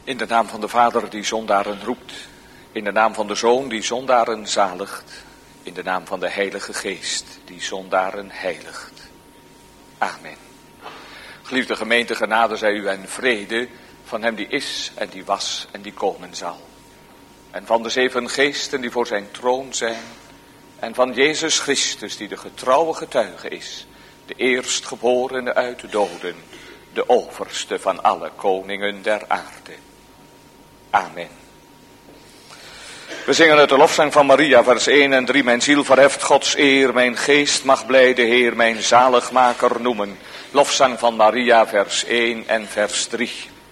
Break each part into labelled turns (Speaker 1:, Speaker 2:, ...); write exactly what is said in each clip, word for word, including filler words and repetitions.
Speaker 1: In de naam van de Vader die zondaren roept, in de naam van de Zoon die zondaren zaligt, in de naam van de Heilige Geest die zondaren heiligt. Amen. Geliefde gemeente, genade zij u en vrede van hem die is en die was en die komen zal. En van de zeven geesten die voor zijn troon zijn, en van Jezus Christus die de getrouwe getuige is, de eerstgeborene uit de doden, de overste van alle koningen der aarde. Amen. We zingen uit de lofzang van Maria, vers één en drie. Mijn ziel verheft Gods eer, mijn geest mag blij de Heer, mijn zaligmaker noemen. Lofzang van Maria, vers één en vers drie.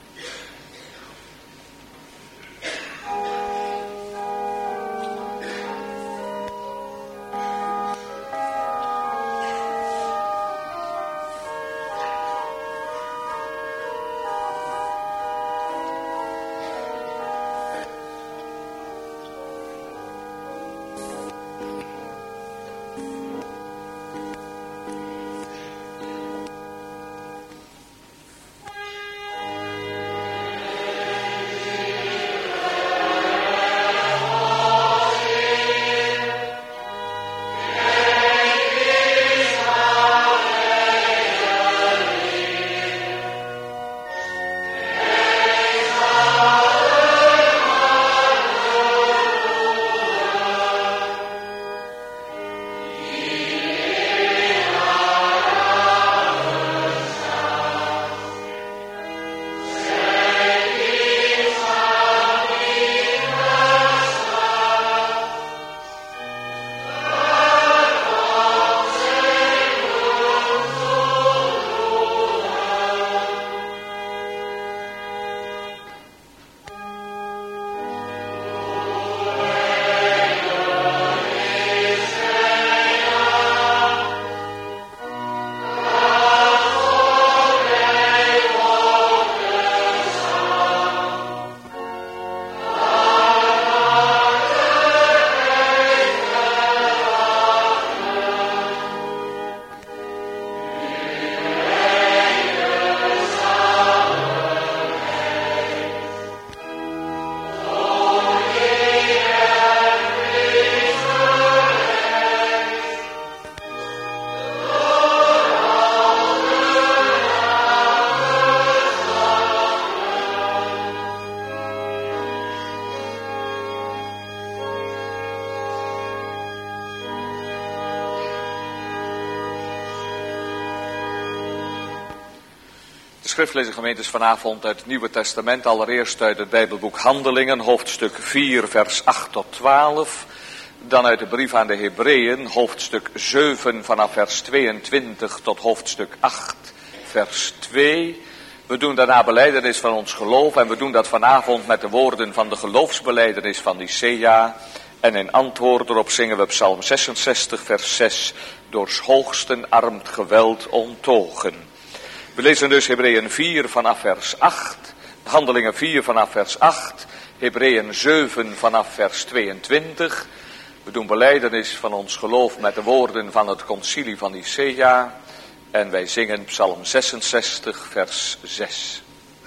Speaker 1: De schriftlezing gemeentes vanavond uit het Nieuwe Testament, allereerst uit het Bijbelboek Handelingen, hoofdstuk vier, vers acht tot twaalf. Dan uit de brief aan de Hebreeën, hoofdstuk zeven, vanaf vers tweeëntwintig tot hoofdstuk acht, vers twee. We doen daarna belijdenis van ons geloof en we doen dat vanavond met de woorden van de geloofsbelijdenis van Nicea. En in antwoord erop zingen we Psalm zesenzestig, vers zes, doors hoogsten armt geweld onttogen. We lezen dus Hebreeën vier vanaf vers acht, Handelingen vier vanaf vers acht, Hebreeën zeven vanaf vers tweeëntwintig. We doen belijdenis van ons geloof met de woorden van het concilie van Nicea en wij zingen Psalm zesenzestig vers zes.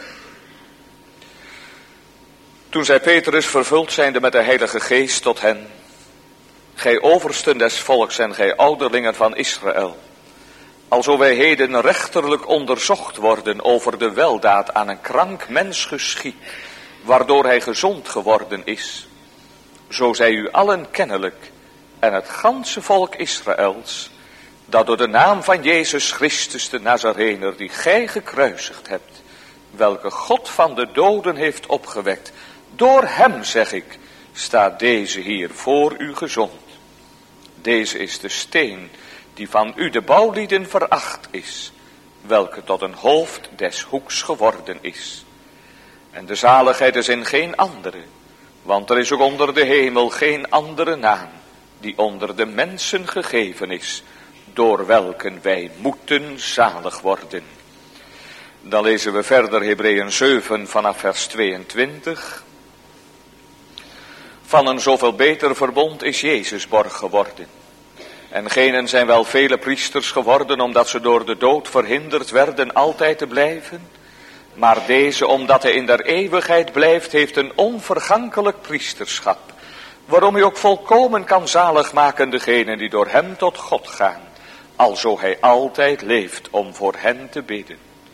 Speaker 1: Toen zei Petrus, vervuld zijnde met de Heilige Geest, tot hen: gij oversten des volks en gij ouderlingen van Israël, alzo wij heden rechterlijk onderzocht worden over de weldaad aan een krank mens geschied, waardoor hij gezond geworden is, zo zij u allen kennelijk en het ganse volk Israëls, dat door de naam van Jezus Christus de Nazarener, die gij gekruisigd hebt, welke God van de doden heeft opgewekt, door hem, zeg ik, staat deze hier voor u gezond. Deze is de steen die van u de bouwlieden veracht is, welke tot een hoofd des hoeks geworden is. En de zaligheid is in geen andere, want er is ook onder de hemel geen andere naam, die onder de mensen gegeven is, door welken wij moeten zalig worden. Dan lezen we verder Hebreeën zeven vanaf vers tweeëntwintig. Van een zoveel beter verbond is Jezus borg geworden. En genen zijn wel vele priesters geworden, omdat ze door de dood verhinderd werden altijd te blijven. Maar deze, omdat hij in der eeuwigheid blijft, heeft een onvergankelijk priesterschap, waarom hij ook volkomen kan zalig maken degenen die door hem tot God gaan, alzo hij altijd leeft om voor hen te bidden.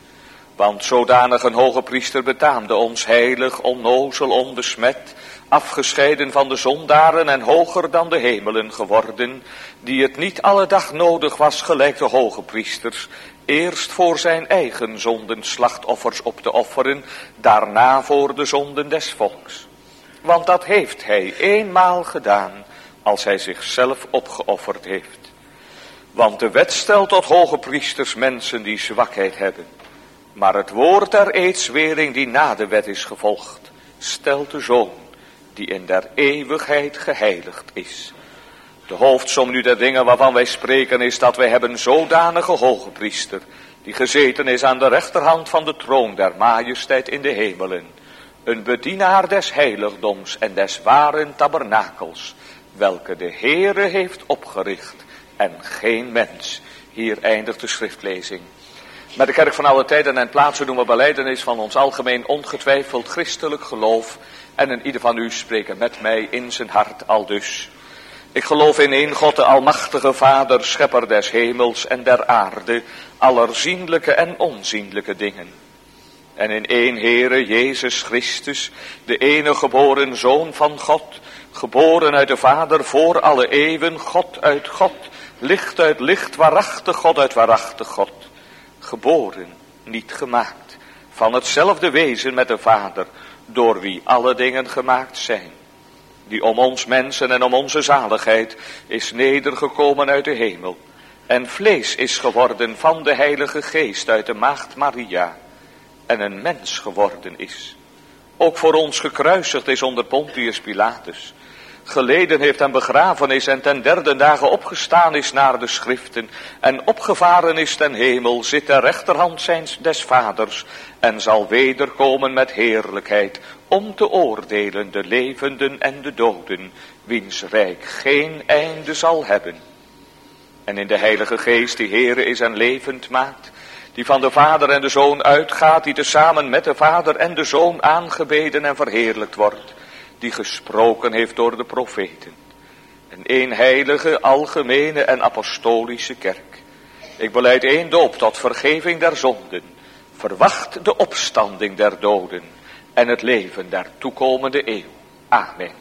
Speaker 1: Want zodanig een hoge priester betaamde ons, heilig, onnozel, onbesmet, afgescheiden van de zondaren en hoger dan de hemelen geworden, die het niet alle dag nodig was gelijk de hoge priesters, eerst voor zijn eigen zonden slachtoffers op te offeren, daarna voor de zonden des volks. Want dat heeft hij eenmaal gedaan, als hij zichzelf opgeofferd heeft. Want de wet stelt tot hoge priesters mensen die zwakheid hebben. Maar het woord der eedswering die na de wet is gevolgd, stelt de Zoon, die in der eeuwigheid geheiligd is. De hoofdsom nu der dingen waarvan wij spreken is dat wij hebben zodanige hoge priester, die gezeten is aan de rechterhand van de troon der majesteit in de hemelen, een bedienaar des heiligdoms en des waren tabernakels, welke de Heere heeft opgericht en geen mens. Hier eindigt de schriftlezing. Met de kerk van alle tijden en plaatsen doen we belijdenis van ons algemeen ongetwijfeld christelijk geloof. En in ieder van u spreken met mij in zijn hart aldus. Ik geloof in één God, de almachtige Vader, schepper des hemels en der aarde, aller zienlijke en onzienlijke dingen. En in één Heere, Jezus Christus, de enige geboren Zoon van God, geboren uit de Vader voor alle eeuwen, God uit God, licht uit licht, waarachtig God uit waarachtig God. Geboren, niet gemaakt, van hetzelfde wezen met de Vader, door wie alle dingen gemaakt zijn. Die om ons mensen en om onze zaligheid is nedergekomen uit de hemel. En vlees is geworden van de Heilige Geest uit de maagd Maria. En een mens geworden is. Ook voor ons gekruisigd is onder Pontius Pilatus. Geleden heeft en begraven is en ten derde dagen opgestaan is naar de schriften. En opgevaren is ten hemel, zit ter rechterhand zijns des vaders. En zal wederkomen met heerlijkheid om te oordelen de levenden en de doden. Wiens rijk geen einde zal hebben. En in de Heilige Geest die Heere is en levend maakt. Die van de Vader en de Zoon uitgaat, die tezamen met de Vader en de Zoon aangebeden en verheerlijkt wordt. Die gesproken heeft door de profeten. Een één heilige, algemene en apostolische kerk. Ik belijd één doop tot vergeving der zonden. Verwacht de opstanding der doden en het leven der toekomende eeuw. Amen.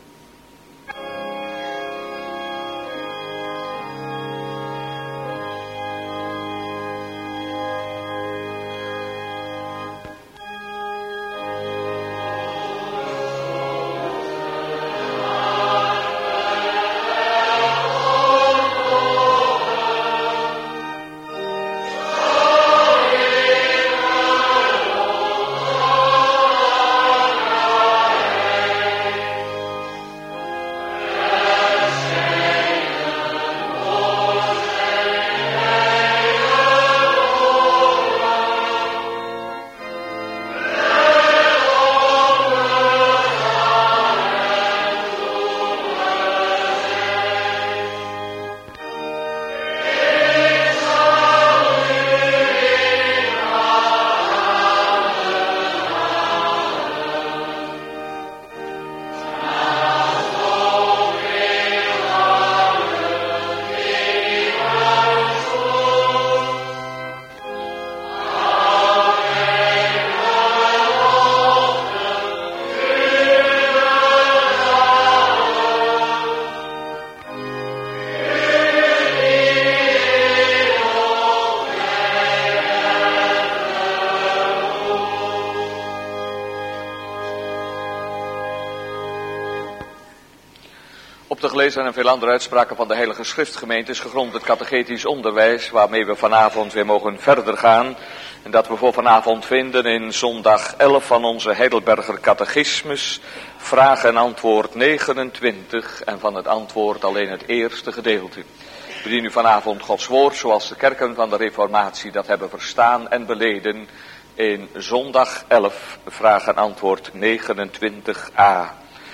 Speaker 1: Op de gelezen en veel andere uitspraken van de Heilige Schriftgemeente is gegrond het catechetisch onderwijs waarmee we vanavond weer mogen verder gaan. En dat we voor vanavond vinden in zondag elf van onze Heidelberger catechismus, vraag en antwoord negenentwintig en van het antwoord alleen het eerste gedeelte. We bedienen u vanavond Gods woord zoals de kerken van de Reformatie dat hebben verstaan en beleden in zondag elf, vraag en antwoord negenentwintig a.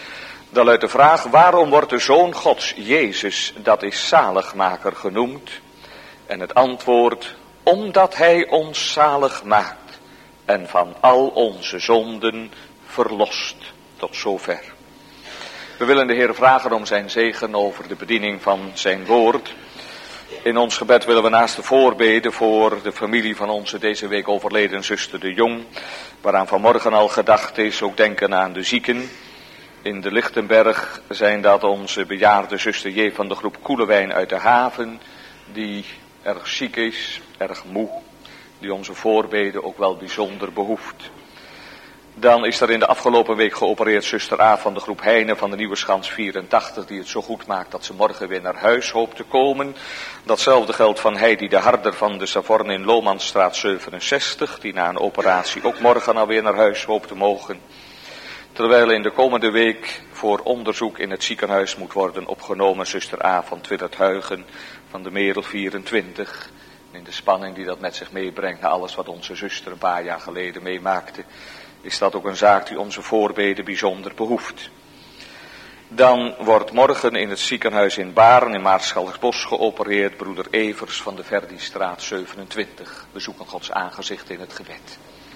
Speaker 1: Dan luidt de vraag, waarom wordt de Zoon Gods, Jezus, dat is zaligmaker genoemd? En het antwoord, omdat hij ons zalig maakt en van al onze zonden verlost. Tot zover. We willen de Heer vragen om zijn zegen over de bediening van zijn woord. In ons gebed willen we naast de voorbeden voor de familie van onze deze week overleden zuster de Jong, waaraan vanmorgen al gedacht is, ook denken aan de zieken. In de Lichtenberg zijn dat onze bejaarde zuster J. van de groep Koelewijn uit de haven, die erg ziek is, erg moe, die onze voorbeden ook wel bijzonder behoeft. Dan is er in de afgelopen week geopereerd zuster A. van de groep Heine van de Nieuwe Schans vierentachtig, die het zo goed maakt dat ze morgen weer naar huis hoopt te komen. Datzelfde geldt van Heidi de Harder van de Savorne in Lomansstraat zevenenzestig, die na een operatie ook morgen alweer naar huis hoopt te mogen. Terwijl in de komende week voor onderzoek in het ziekenhuis moet worden opgenomen zuster A. van Twittert-Huigen van de Merel vierentwintig. In de spanning die dat met zich meebrengt na alles wat onze zuster een paar jaar geleden meemaakte, is dat ook een zaak die onze voorbeden bijzonder behoeft. Dan wordt morgen in het ziekenhuis in Baarn in Maarschalksbos geopereerd broeder Evers van de Verdistraat zevenentwintig. We zoeken Gods aangezicht in het gebed.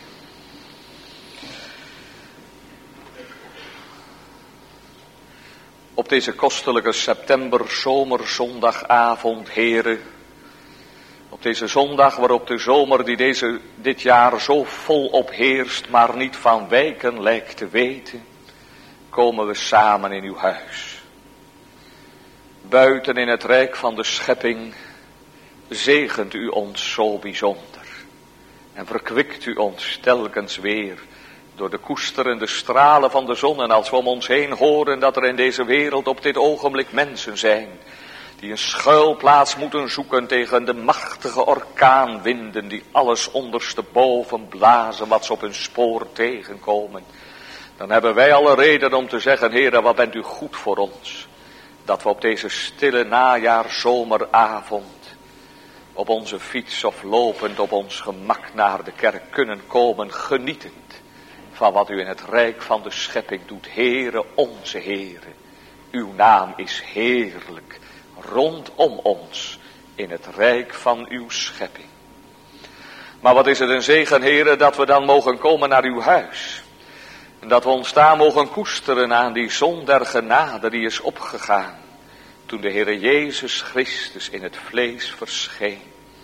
Speaker 1: Op deze kostelijke september zomerzondagavond, heren, op deze zondag waarop de zomer die deze, dit jaar zo volop heerst, maar niet van wijken lijkt te weten, komen we samen in uw huis. Buiten in het rijk van de schepping zegent u ons zo bijzonder en verkwikt u ons telkens weer door de koesterende stralen van de zon. En als we om ons heen horen dat er in deze wereld op dit ogenblik mensen zijn die een schuilplaats moeten zoeken tegen de machtige orkaanwinden die alles ondersteboven blazen wat ze op hun spoor tegenkomen, dan hebben wij alle reden om te zeggen, Heere, wat bent u goed voor ons, dat we op deze stille najaarzomeravond op onze fiets of lopend op ons gemak naar de kerk kunnen komen, genietend van wat u in het rijk van de schepping doet. Heere, onze Heere, uw naam is heerlijk rondom ons in het rijk van uw schepping. Maar wat is het een zegen, Heere, dat we dan mogen komen naar uw huis. En dat we ons daar mogen koesteren aan die zon der genade die is opgegaan toen de Heere Jezus Christus in het vlees verscheen.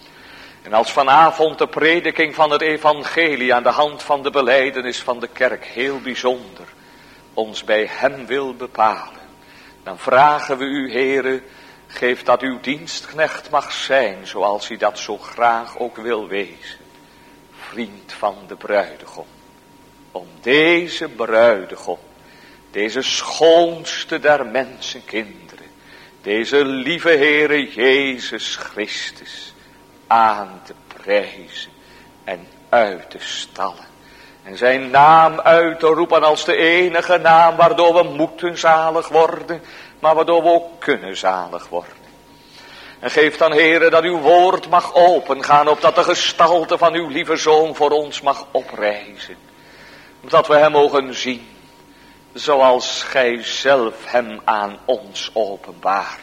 Speaker 1: En als vanavond de prediking van het evangelie aan de hand van de belijdenis van de kerk heel bijzonder ons bij hem wil bepalen, dan vragen we u, Heere, geef dat uw dienstknecht mag zijn zoals hij dat zo graag ook wil wezen, vriend van de bruidegom. Om deze bruidegom, deze schoonste der mensenkinderen, deze lieve Heere Jezus Christus aan te prijzen en uit te stallen. En zijn naam uit te roepen als de enige naam waardoor we moeten zalig worden, maar waardoor we ook kunnen zalig worden. En geef dan, Heere, dat uw woord mag opengaan, opdat de gestalte van uw lieve Zoon voor ons mag oprijzen. Dat we hem mogen zien, zoals gij zelf hem aan ons openbaart,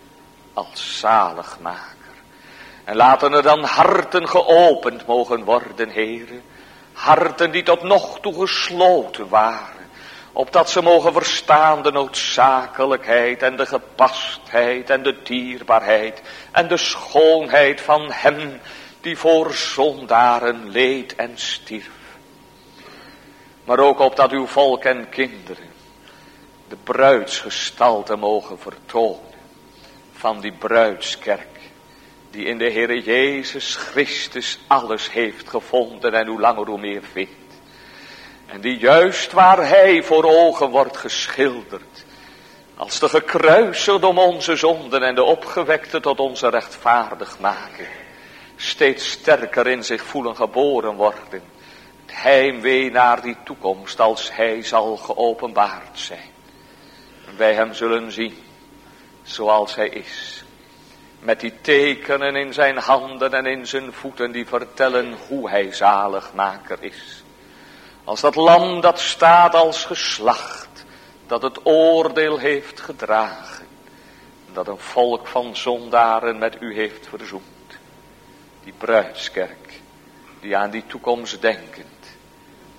Speaker 1: als zaligmaker. En laten er dan harten geopend mogen worden, Heere. Harten die tot nog toe gesloten waren, opdat ze mogen verstaan de noodzakelijkheid en de gepastheid en de dierbaarheid en de schoonheid van hem die voor zondaren leed en stierf. Maar ook opdat uw volk en kinderen de bruidsgestalte mogen vertonen van die bruidskerk, die in de Heere Jezus Christus alles heeft gevonden en hoe langer hoe meer vindt. En die juist waar hij voor ogen wordt geschilderd, als de gekruisigde om onze zonden en de opgewekte tot onze rechtvaardigmaker, steeds sterker in zich voelen geboren worden. Het heimwee naar die toekomst als hij zal geopenbaard zijn. En wij hem zullen zien zoals hij is. Met die tekenen in zijn handen en in zijn voeten die vertellen hoe hij zaligmaker is. Als dat lam dat staat als geslacht, dat het oordeel heeft gedragen. Dat een volk van zondaren met u heeft verzoend. Die bruidskerk, die aan die toekomst denkend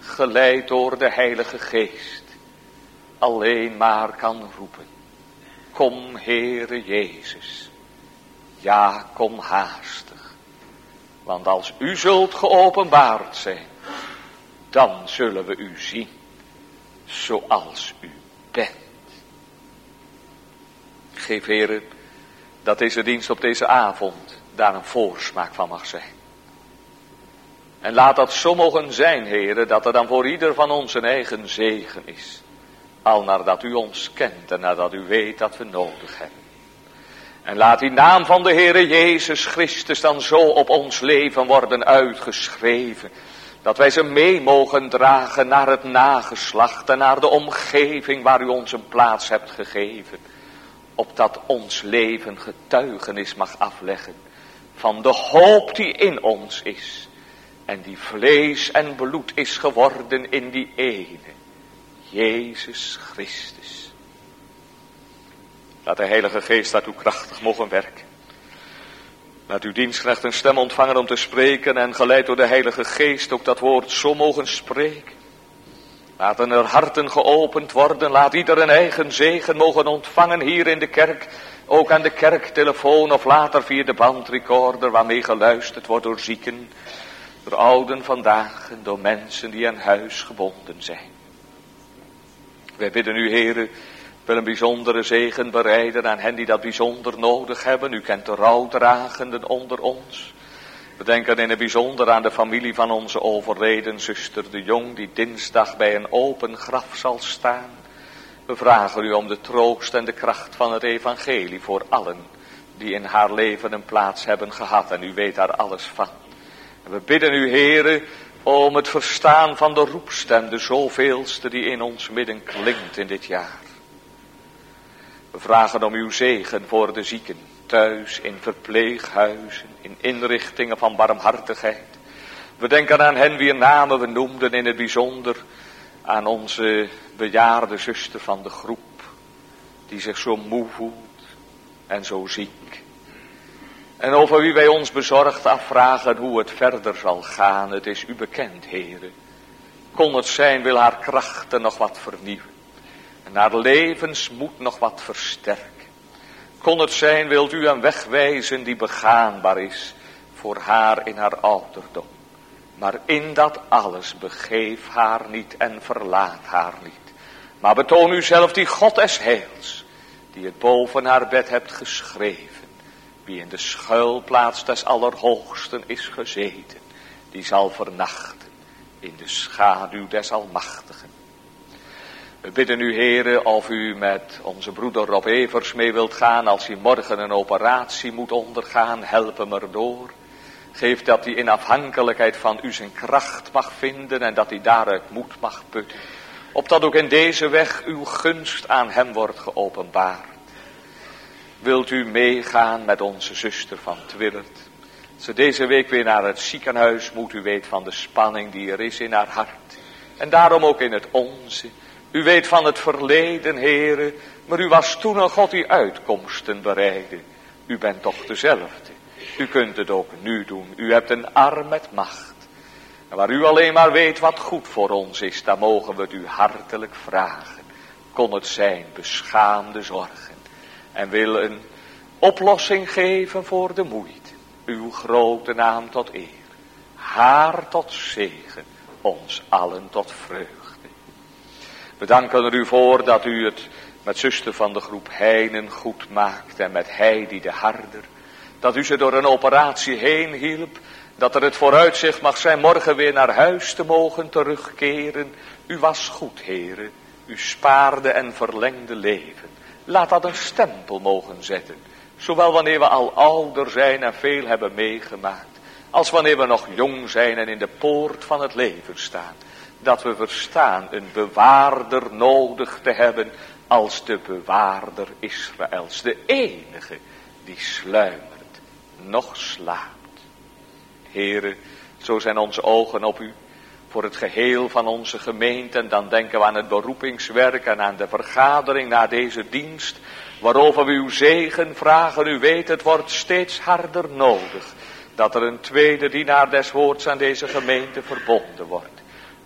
Speaker 1: geleid door de Heilige Geest, alleen maar kan roepen: kom, Heere Jezus. Ja, kom haastig. Want als u zult geopenbaard zijn, dan zullen we u zien zoals u bent. Geef, Heere, dat deze dienst op deze avond daar een voorsmaak van mag zijn. En laat dat zo mogen zijn, Heere, dat er dan voor ieder van ons een eigen zegen is. Al nadat u ons kent en nadat u weet dat we nodig hebben. En laat die naam van de Heere Jezus Christus dan zo op ons leven worden uitgeschreven. Dat wij ze mee mogen dragen naar het nageslacht en naar de omgeving waar u ons een plaats hebt gegeven. Opdat ons leven getuigenis mag afleggen van de hoop die in ons is. En die vlees en bloed is geworden in die ene, Jezus Christus. Laat de Heilige Geest daartoe krachtig mogen werken. Laat uw dienstknecht een stem ontvangen om te spreken en geleid door de Heilige Geest ook dat woord zo mogen spreken. Laten er harten geopend worden, laat ieder een eigen zegen mogen ontvangen hier in de kerk. Ook aan de kerktelefoon of later via de bandrecorder waarmee geluisterd wordt door zieken, door ouden vandaag en door mensen die aan huis gebonden zijn. Wij bidden u, Heere, wil een bijzondere zegen bereiden aan hen die dat bijzonder nodig hebben. U kent de rouwdragenden onder ons. We denken in het bijzonder aan de familie van onze overleden zuster de Jong, die dinsdag bij een open graf zal staan. We vragen u om de troost en de kracht van het evangelie voor allen die in haar leven een plaats hebben gehad. En u weet daar alles van. En we bidden u, Heere, om het verstaan van de roepstem, de zoveelste die in ons midden klinkt in dit jaar. We vragen om uw zegen voor de zieken, thuis, in verpleeghuizen, in inrichtingen van barmhartigheid. We denken aan hen wier namen we noemden in het bijzonder, aan onze bejaarde zuster van de groep, die zich zo moe voelt en zo ziek. En over wie wij ons bezorgd afvragen hoe het verder zal gaan. Het is u bekend, Heere. Kon het zijn, wil haar krachten nog wat vernieuwen. En haar levensmoed nog wat versterken. Kon het zijn, wilt u een weg wijzen die begaanbaar is voor haar in haar ouderdom. Maar in dat alles begeef haar niet en verlaat haar niet. Maar betoon u zelf die God des heils, die het boven haar bed hebt geschreven. Wie in de schuilplaats des Allerhoogsten is gezeten, die zal vernachten in de schaduw des Almachtigen. We bidden u, Heere, of u met onze broeder Rob Evers mee wilt gaan als hij morgen een operatie moet ondergaan. Help hem erdoor. Geef dat hij in afhankelijkheid van u zijn kracht mag vinden en dat hij daaruit moed mag putten. Opdat ook in deze weg uw gunst aan hem wordt geopenbaard. Wilt u meegaan met onze zuster van Twillert? Ze deze week weer naar het ziekenhuis moet. U weet van de spanning die er is in haar hart. En daarom ook in het onze. U weet van het verleden, Heere. Maar u was toen een God die uitkomsten bereidde. U bent toch dezelfde. U kunt het ook nu doen. U hebt een arm met macht. En waar u alleen maar weet wat goed voor ons is, daar mogen we het u hartelijk vragen. Kon het zijn beschaamde zorgen. En wil een oplossing geven voor de moeite. Uw grote naam tot eer. Haar tot zegen. Ons allen tot vreugde. We danken er u voor dat u het met zuster van de groep Heinen goed maakt. En met Heidi de Harder. Dat u ze door een operatie heen hielp. Dat er het vooruitzicht mag zijn morgen weer naar huis te mogen terugkeren. U was goed, Heere. U spaarde en verlengde leven. Laat dat een stempel mogen zetten. Zowel wanneer we al ouder zijn en veel hebben meegemaakt. Als wanneer we nog jong zijn en in de poort van het leven staan. Dat we verstaan een bewaarder nodig te hebben als de bewaarder Israëls. De enige die sluimert, nog slaapt. Heere, zo zijn onze ogen op u. Voor het geheel van onze gemeente. En dan denken we aan het beroepingswerk en aan de vergadering na deze dienst. Waarover we uw zegen vragen. U weet, het wordt steeds harder nodig. Dat er een tweede dienaar des woords aan deze gemeente verbonden wordt.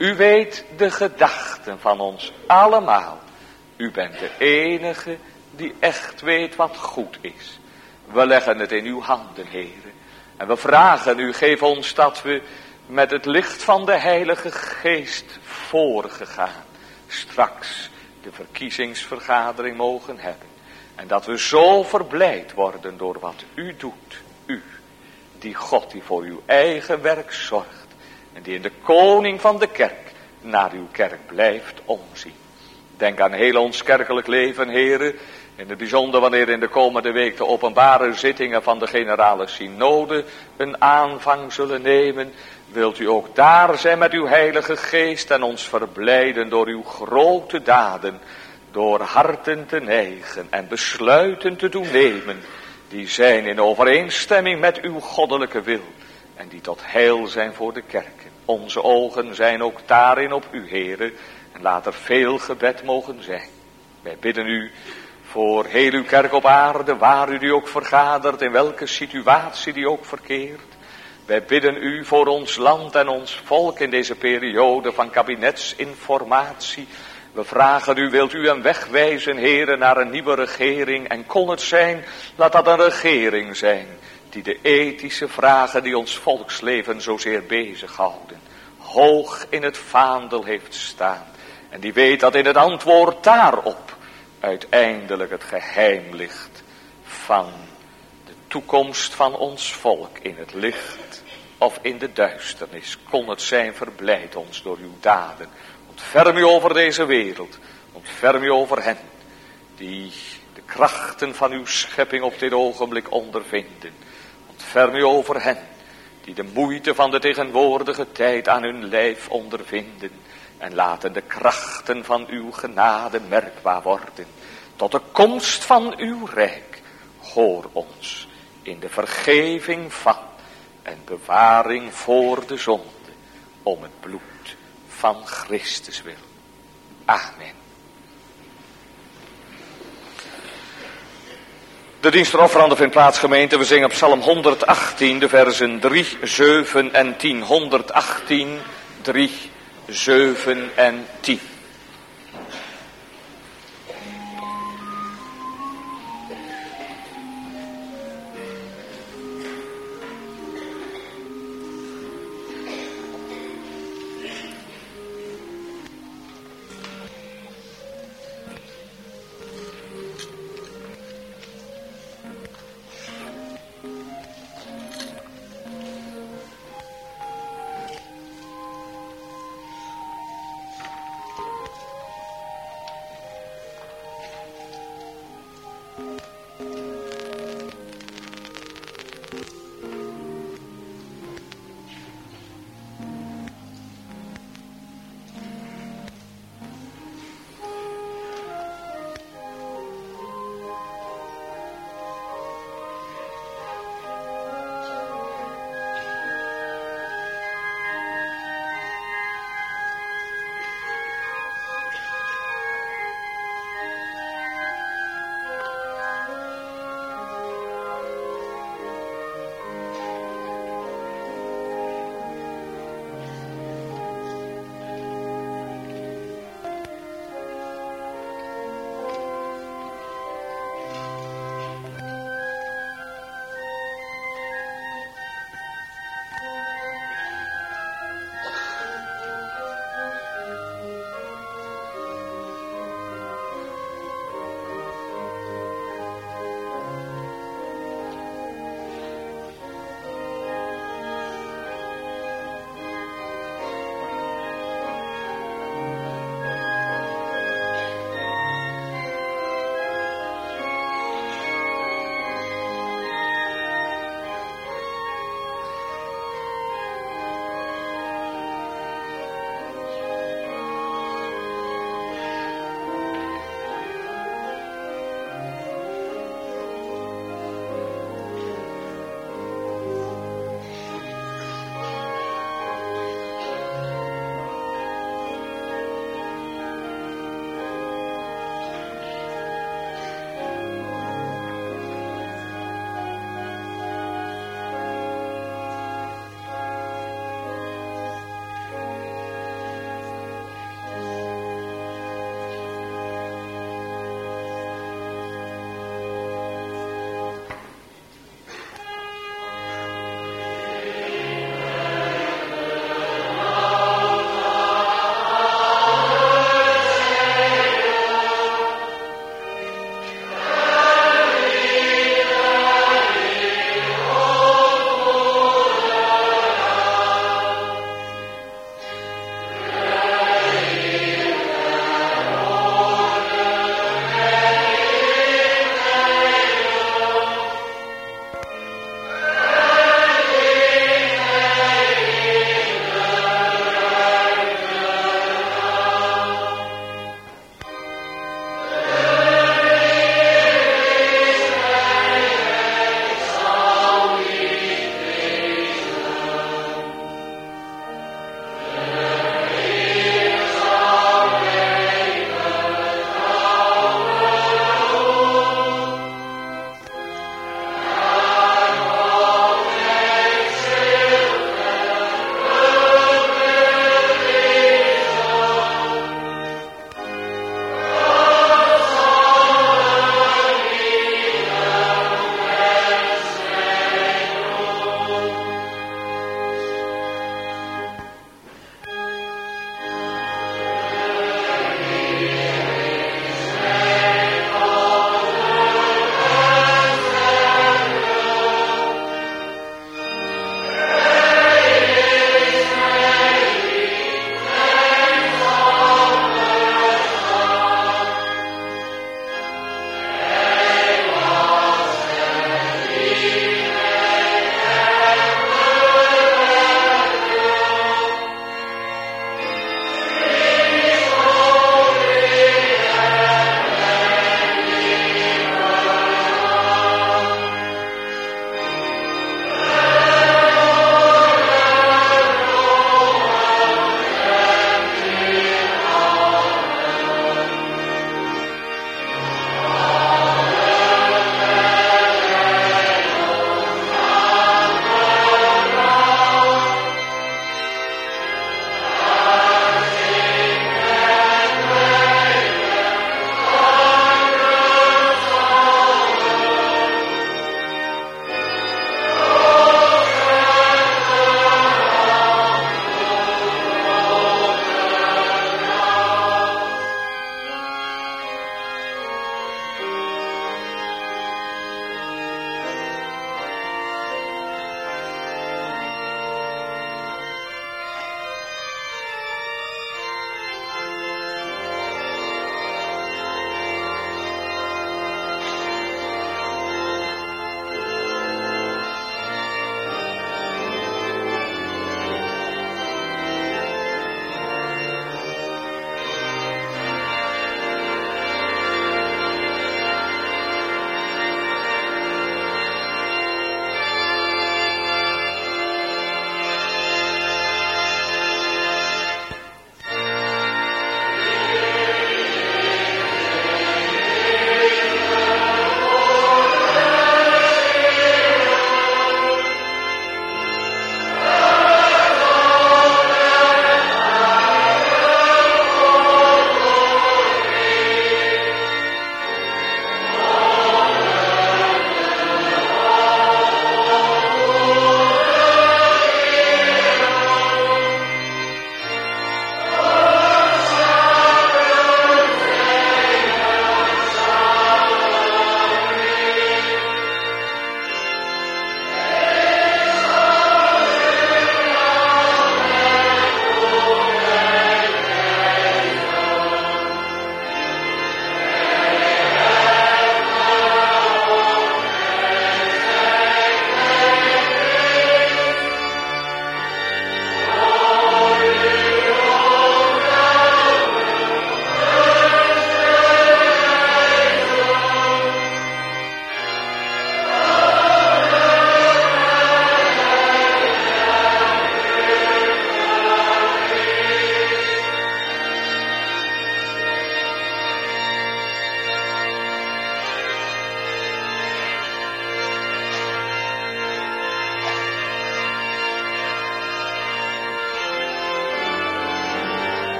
Speaker 1: U weet de gedachten van ons allemaal. U bent de enige die echt weet wat goed is. We leggen het in uw handen, Heere. En we vragen u, geef ons dat we met het licht van de Heilige Geest voorgegaan straks de verkiezingsvergadering mogen hebben. En dat we zo verblijd worden door wat u doet. U, die God die voor uw eigen werk zorgt. En die in de koning van de kerk naar uw kerk blijft omzien. Denk aan heel ons kerkelijk leven, Heere. In het bijzonder wanneer in de komende week de openbare zittingen van de generale synode een aanvang zullen nemen. Wilt u ook daar zijn met uw heilige geest en ons verblijden door uw grote daden. Door harten te neigen en besluiten te doen nemen. Die zijn in overeenstemming met uw goddelijke wil. En die tot heil zijn voor de kerken. Onze ogen zijn ook daarin op u, Heere. En laat er veel gebed mogen zijn. Wij bidden u voor heel uw kerk op aarde, waar u die ook vergadert, in welke situatie die ook verkeert. Wij bidden u voor ons land en ons volk in deze periode van kabinetsinformatie. We vragen u, wilt u een weg wijzen, Heere, naar een nieuwe regering. En kon het zijn, laat dat een regering zijn die de ethische vragen die ons volksleven zozeer bezighouden, hoog in het vaandel heeft staan. En die weet dat in het antwoord daarop uiteindelijk het geheim ligt van de toekomst van ons volk in het licht of in de duisternis. Kon het zijn, verblijd ons door uw daden. Ontferm u over deze wereld. Ontferm u over hen die de krachten van uw schepping op dit ogenblik ondervinden. Ontferm u over hen die de moeite van de tegenwoordige tijd aan hun lijf ondervinden. En laten de krachten van uw genade merkbaar worden. Tot de komst van uw rijk. Hoor ons in de vergeving van en bewaring voor de zonde. Om het bloed van Christus wil. Amen. De dienst der offeranden vindt plaats, gemeente. We zingen op Psalm honderdachttien, de versen drie, zeven en tien. honderdachttien, drie, zeven en tien.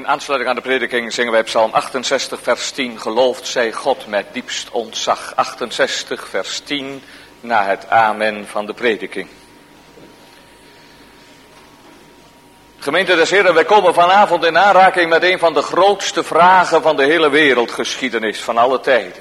Speaker 1: aansluiting aan de prediking zingen wij Psalm achtenzestig vers tien. Geloofd zij God met diepst ontzag. achtenzestig vers tien na het amen van de prediking. Gemeente des Heren, wij komen vanavond in aanraking met een van de grootste vragen van de hele wereldgeschiedenis van alle tijden.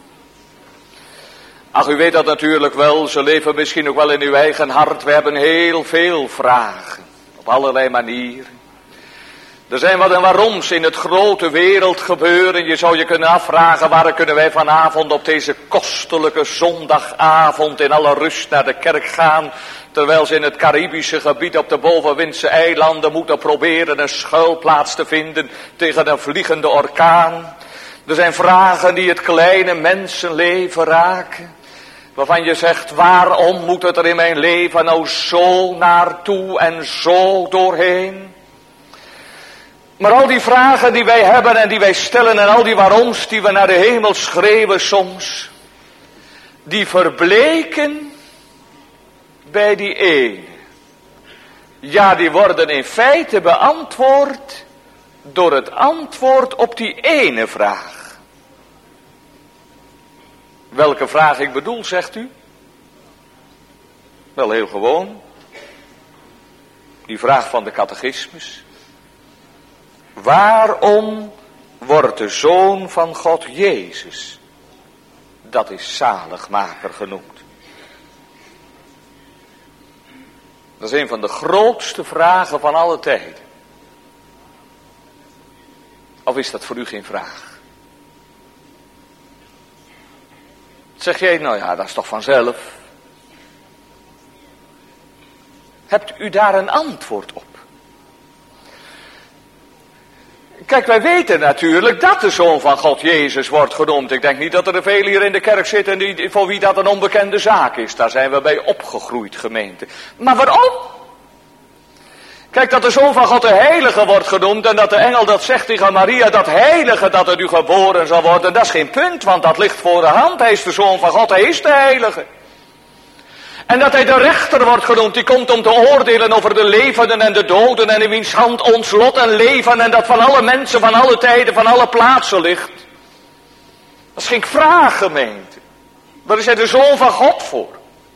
Speaker 1: Ach, u weet dat natuurlijk wel, ze leven misschien ook wel in uw eigen hart. We hebben heel veel vragen, op allerlei manieren. Er zijn wat en waaroms in het grote wereld gebeuren. Je zou je kunnen afvragen, waar kunnen wij vanavond op deze kostelijke zondagavond in alle rust naar de kerk gaan, terwijl ze in het Caribische gebied op de bovenwindse eilanden moeten proberen een schuilplaats te vinden tegen een vliegende orkaan. Er zijn vragen die het kleine mensenleven raken, waarvan je zegt, waarom moet het er in mijn leven nou zo naartoe en zo doorheen? Maar al die vragen die wij hebben en die wij stellen en al die waaroms die we naar de hemel schreeuwen soms, die verbleken bij die ene. Ja, die worden in feite beantwoord door het antwoord op die ene vraag. Welke vraag ik bedoel, zegt u? Wel heel gewoon. Die vraag van de catechismus. Waarom wordt de Zoon van God Jezus, dat is zaligmaker genoemd? Dat is een van de grootste vragen van alle tijden. Of is dat voor u geen vraag? Zeg jij, nou ja, dat is toch vanzelf. Hebt u daar een antwoord op? Kijk, wij weten natuurlijk dat de Zoon van God Jezus wordt genoemd. Ik denk niet dat er veel hier in de kerk zitten die, voor wie dat een onbekende zaak is. Daar zijn we bij opgegroeid, gemeente. Maar waarom? Kijk, dat de Zoon van God de Heilige wordt genoemd en dat de engel dat zegt tegen Maria, dat Heilige dat er u geboren zal worden, dat is geen punt, want dat ligt voor de hand. Hij is de Zoon van God, hij is de Heilige. En dat hij de rechter wordt genoemd, die komt om te oordelen over de levenden en de doden en in wiens hand ons lot en leven en dat van alle mensen, van alle tijden, van alle plaatsen ligt. Dat is geen vraag, gemeente. Daar is hij de Zoon van God voor.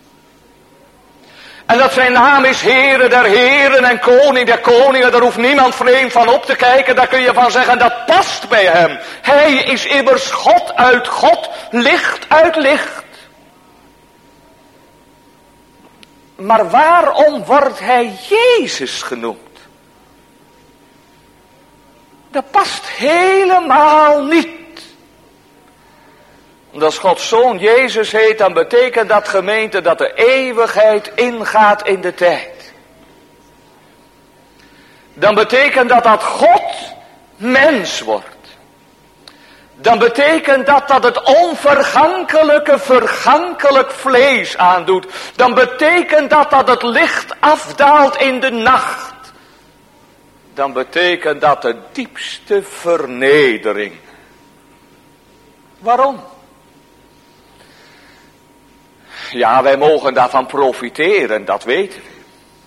Speaker 1: En dat zijn naam is Heere der Heren en Koning der Koningen, daar hoeft niemand vreemd van op te kijken, daar kun je van zeggen, dat past bij hem. Hij is immers God uit God, licht uit licht. Maar waarom wordt hij Jezus genoemd? Dat past helemaal niet. Als Gods Zoon Jezus heet, dan betekent dat, gemeente, dat de eeuwigheid ingaat in de tijd. Dan betekent dat dat God mens wordt. Dan betekent dat dat het onvergankelijke vergankelijk vlees aandoet. Dan betekent dat dat het licht afdaalt in de nacht. Dan betekent dat de diepste vernedering. Waarom? Ja, wij mogen daarvan profiteren, dat weten we.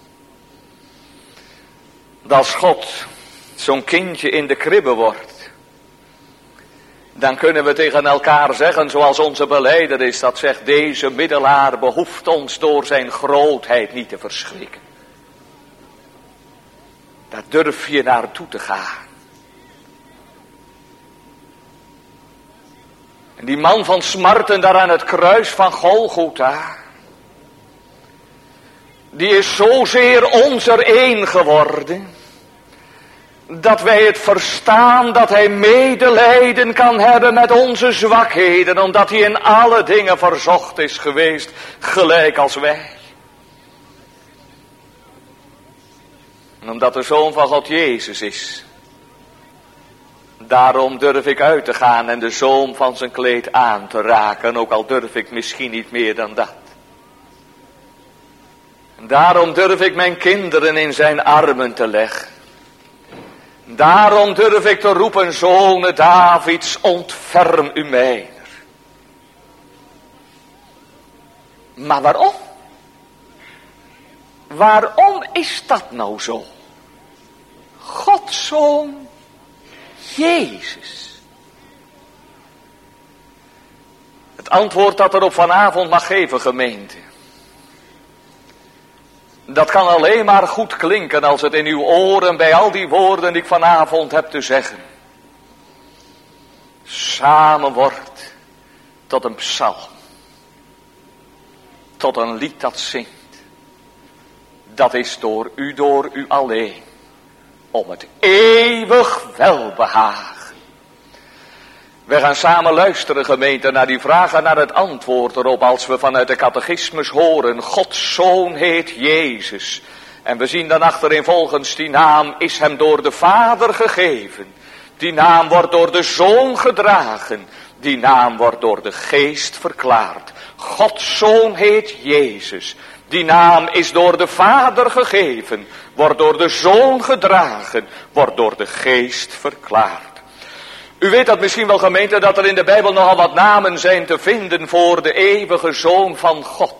Speaker 1: Dat als God zo'n kindje in de kribbe wordt, dan kunnen we tegen elkaar zeggen, zoals onze belijder is, dat zegt, deze middelaar behoeft ons door zijn grootheid niet te verschrikken. Daar durf je naartoe te gaan. En die man van smarten daar aan het kruis van Golgotha, die is zozeer ons er één geworden, dat wij het verstaan dat hij medelijden kan hebben met onze zwakheden, omdat hij in alle dingen verzocht is geweest, gelijk als wij. En omdat de Zoon van God Jezus is, daarom durf ik uit te gaan en de zoom van zijn kleed aan te raken, ook al durf ik misschien niet meer dan dat. En daarom durf ik mijn kinderen in zijn armen te leggen. Daarom durf ik te roepen, zonen Davids, ontferm u mijner. Maar waarom? Waarom is dat nou zo? Gods Zoon Jezus. Het antwoord dat er op vanavond mag geven, gemeente. Dat kan alleen maar goed klinken als het in uw oren bij al die woorden die ik vanavond heb te zeggen samen wordt tot een psalm. Tot een lied dat zingt. Dat is door u, door u alleen. Om het eeuwig welbehagen. We gaan samen luisteren, gemeente, naar die vraag en naar het antwoord erop. Als we vanuit de catechismus horen, Gods Zoon heet Jezus. En we zien dan achterin volgens die naam is hem door de Vader gegeven. Die naam wordt door de Zoon gedragen. Die naam wordt door de Geest verklaard. Gods Zoon heet Jezus. Die naam is door de Vader gegeven. Wordt door de Zoon gedragen. Wordt door de Geest verklaard. U weet dat misschien wel, gemeente, dat er in de Bijbel nogal wat namen zijn te vinden voor de eeuwige Zoon van God.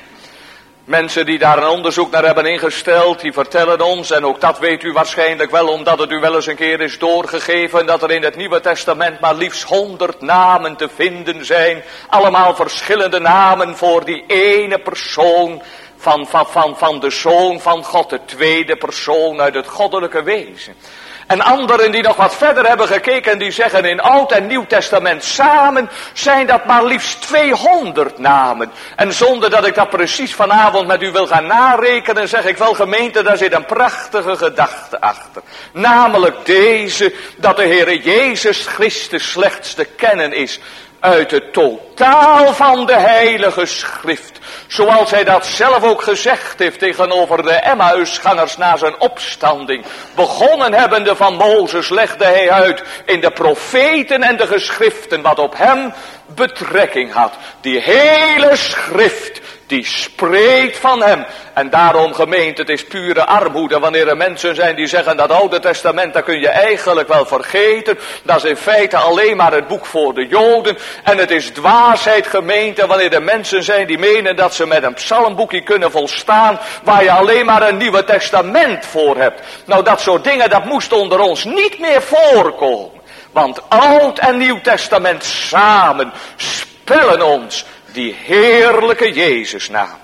Speaker 1: Mensen die daar een onderzoek naar hebben ingesteld, die vertellen ons, en ook dat weet u waarschijnlijk wel, omdat het u wel eens een keer is doorgegeven, dat er in het Nieuwe Testament maar liefst honderd namen te vinden zijn. Allemaal verschillende namen voor die ene persoon van, van, van, van de Zoon van God, de tweede persoon uit het goddelijke wezen. En anderen die nog wat verder hebben gekeken, die zeggen in Oud en Nieuw Testament samen zijn dat maar liefst tweehonderd namen. En zonder dat ik dat precies vanavond met u wil gaan narekenen, zeg ik wel, gemeente, daar zit een prachtige gedachte achter. Namelijk deze, dat de Heere Jezus Christus slechts te kennen is uit het totaal van de Heilige Schrift. Zoals hij dat zelf ook gezegd heeft tegenover de Emmausgangers na zijn opstanding. Begonnen hebbende van Mozes legde hij uit in de profeten en de geschriften wat op hem betrekking had. Die hele schrift die spreekt van hem. En daarom, gemeente, het is pure armoede wanneer er mensen zijn die zeggen dat Oude Testament, dat kun je eigenlijk wel vergeten. Dat is in feite alleen maar het boek voor de Joden. En het is dwaasheid, gemeente, wanneer er mensen zijn die menen dat ze met een psalmboekje kunnen volstaan, waar je alleen maar een Nieuwe Testament voor hebt. Nou, dat soort dingen, dat moest onder ons niet meer voorkomen. Want Oud en Nieuw Testament samen spellen ons die heerlijke Jezusnaam.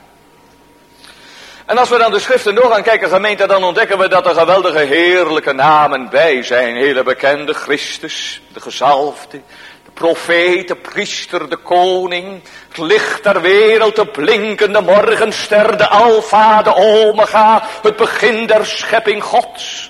Speaker 1: En als we dan de schriften door gaan kijken, gemeente, dan ontdekken we dat er geweldige heerlijke namen bij zijn. Hele bekende Christus, de gezalfde, de profeet, de priester, de koning, het licht der wereld, de blinkende morgenster, de alfa, de omega, het begin der schepping Gods.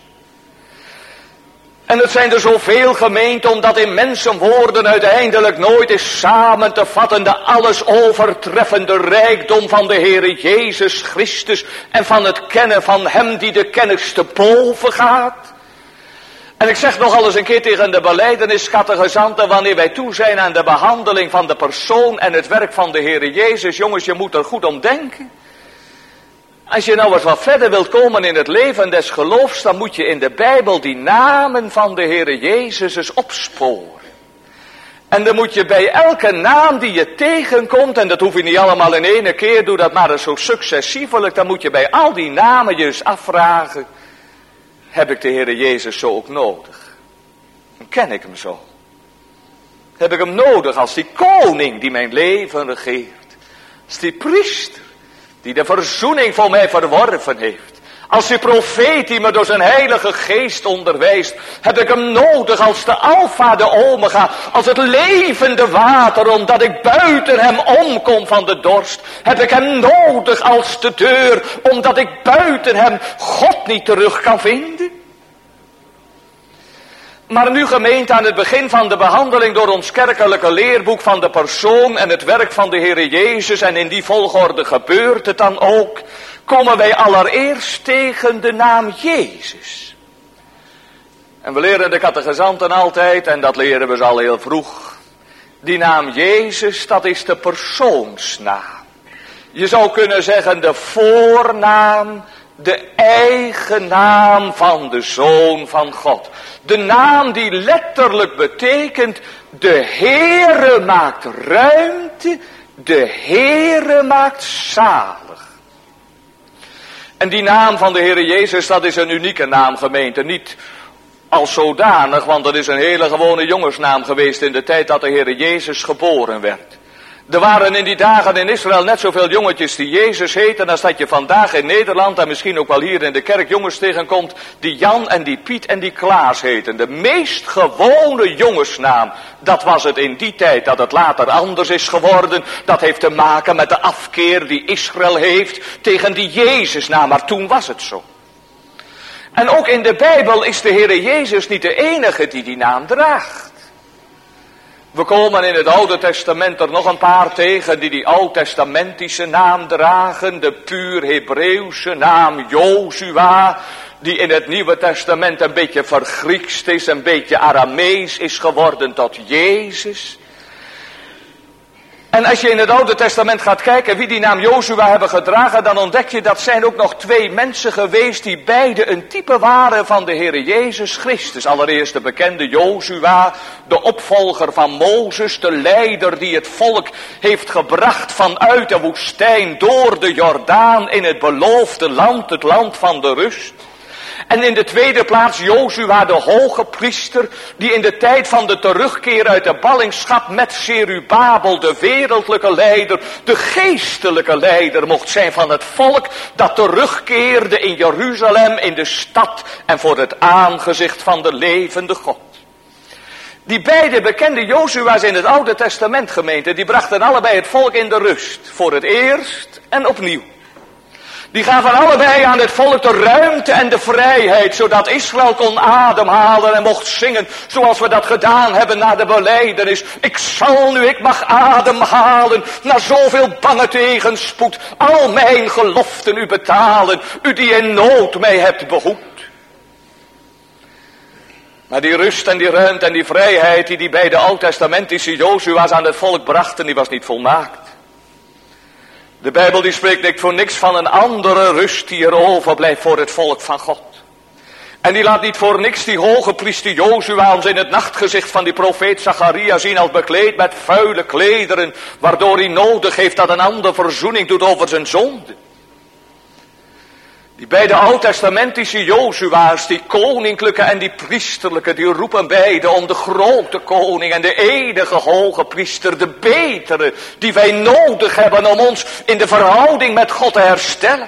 Speaker 1: En het zijn er zoveel, gemeente, omdat in mensenwoorden uiteindelijk nooit is samen te vatten de alles overtreffende rijkdom van de Heere Jezus Christus en van het kennen van hem die de kennis te boven gaat. En ik zeg nogal eens een keer tegen de belijdeniscatechizanten, wanneer wij toe zijn aan de behandeling van de persoon en het werk van de Heere Jezus, jongens, je moet er goed om denken. Als je nou eens wat verder wilt komen in het leven des geloofs, dan moet je in de Bijbel die namen van de Heere Jezus eens opsporen. En dan moet je bij elke naam die je tegenkomt, en dat hoef je niet allemaal in één keer, doe dat maar eens zo successievelijk, dan moet je bij al die namen je eens afvragen, heb ik de Heere Jezus zo ook nodig? En ken ik hem zo? Heb ik hem nodig als die koning die mijn leven regeert? Als die priester die de verzoening voor mij verworven heeft. Als die profeet die me door zijn heilige geest onderwijst. Heb ik hem nodig als de alfa, de omega. Als het levende water, omdat ik buiten hem omkom van de dorst. Heb ik hem nodig als de deur, omdat ik buiten hem God niet terug kan vinden. Maar nu, gemeente, aan het begin van de behandeling door ons kerkelijke leerboek van de persoon en het werk van de Heere Jezus, en in die volgorde gebeurt het dan ook, komen wij allereerst tegen de naam Jezus. En we leren de catechizanten altijd, en dat leren we ze al heel vroeg, die naam Jezus, dat is de persoonsnaam. Je zou kunnen zeggen de voornaam, de eigen naam van de Zoon van God. De naam die letterlijk betekent, de Heere maakt ruimte, de Heere maakt zalig. En die naam van de Heere Jezus, dat is een unieke naam, gemeente. Niet als zodanig, want dat is een hele gewone jongensnaam geweest in de tijd dat de Heere Jezus geboren werd. Er waren in die dagen in Israël net zoveel jongetjes die Jezus heten als dat je vandaag in Nederland en misschien ook wel hier in de kerk jongens tegenkomt die Jan en die Piet en die Klaas heten. De meest gewone jongensnaam, dat was het in die tijd. Dat het later anders is geworden, dat heeft te maken met de afkeer die Israël heeft tegen die Jezusnaam, maar toen was het zo. En ook in de Bijbel is de Heere Jezus niet de enige die die naam draagt. We komen in het Oude Testament er nog een paar tegen die die oud-testamentische naam dragen. De puur Hebreeuwse naam Jozua, die in het Nieuwe Testament een beetje vergriekst is, een beetje Aramees is geworden tot Jezus. En als je in het Oude Testament gaat kijken wie die naam Jozua hebben gedragen, dan ontdek je dat zijn ook nog twee mensen geweest die beide een type waren van de Heere Jezus Christus. Allereerst de bekende Jozua, de opvolger van Mozes, de leider die het volk heeft gebracht vanuit de woestijn door de Jordaan in het beloofde land, het land van de rust. En in de tweede plaats Jozua, de hoge priester, die in de tijd van de terugkeer uit de ballingschap met Zerubabel, de wereldlijke leider, de geestelijke leider mocht zijn van het volk, dat terugkeerde in Jeruzalem, in de stad en voor het aangezicht van de levende God. Die beide bekende Jozua's in het Oude Testament, gemeente, die brachten allebei het volk in de rust, voor het eerst en opnieuw. Die gaven allebei aan het volk de ruimte en de vrijheid, zodat Israël kon ademhalen en mocht zingen, zoals we dat gedaan hebben na de belijdenis. Ik zal nu, ik mag ademhalen, na zoveel bange tegenspoed, al mijn geloften u betalen, u die in nood mij hebt behoed. Maar die rust en die ruimte en die vrijheid die die beide oud-testamentische Jozua's aan het volk brachten, die was niet volmaakt. De Bijbel die spreekt niet voor niks van een andere rust die er overblijft voor het volk van God. En die laat niet voor niks die hoge priester Jozua ons in het nachtgezicht van die profeet Zacharia zien als bekleed met vuile klederen, waardoor hij nodig heeft dat een ander verzoening doet over zijn zonde. Die beide oud-testamentische Jozua's, die koninklijke en die priesterlijke, die roepen beide om de grote koning en de enige hoge priester, de betere, die wij nodig hebben om ons in de verhouding met God te herstellen.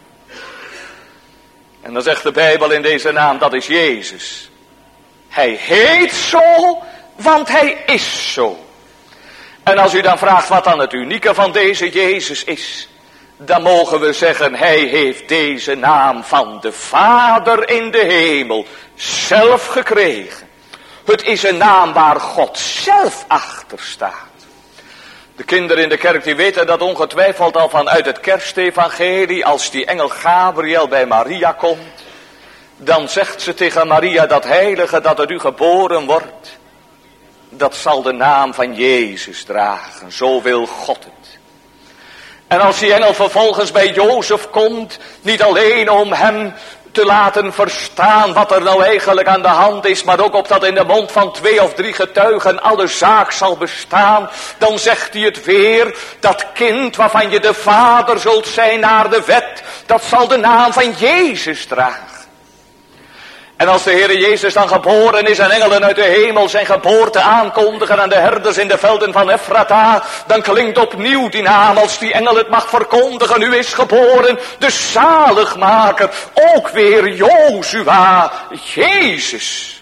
Speaker 1: En dan zegt de Bijbel in deze naam, dat is Jezus. Hij heet zo, want hij is zo. En als u dan vraagt wat dan het unieke van deze Jezus is, dan mogen we zeggen, hij heeft deze naam van de Vader in de hemel zelf gekregen. Het is een naam waar God zelf achter staat. De kinderen in de kerk die weten dat ongetwijfeld al vanuit het kerstevangelie, als die engel Gabriel bij Maria komt, dan zegt ze tegen Maria, dat heilige dat uit u geboren wordt, dat zal de naam van Jezus dragen, zo wil God het. En als die engel vervolgens bij Jozef komt, niet alleen om hem te laten verstaan wat er nou eigenlijk aan de hand is, maar ook opdat in de mond van twee of drie getuigen alle zaak zal bestaan, dan zegt hij het weer, dat kind waarvan je de vader zult zijn naar de wet, dat zal de naam van Jezus dragen. En als de Heere Jezus dan geboren is en engelen uit de hemel zijn geboorte aankondigen aan de herders in de velden van Ephrata, dan klinkt opnieuw die naam als die engel het mag verkondigen. U is geboren, de zaligmaker, ook weer Jozua, Jezus.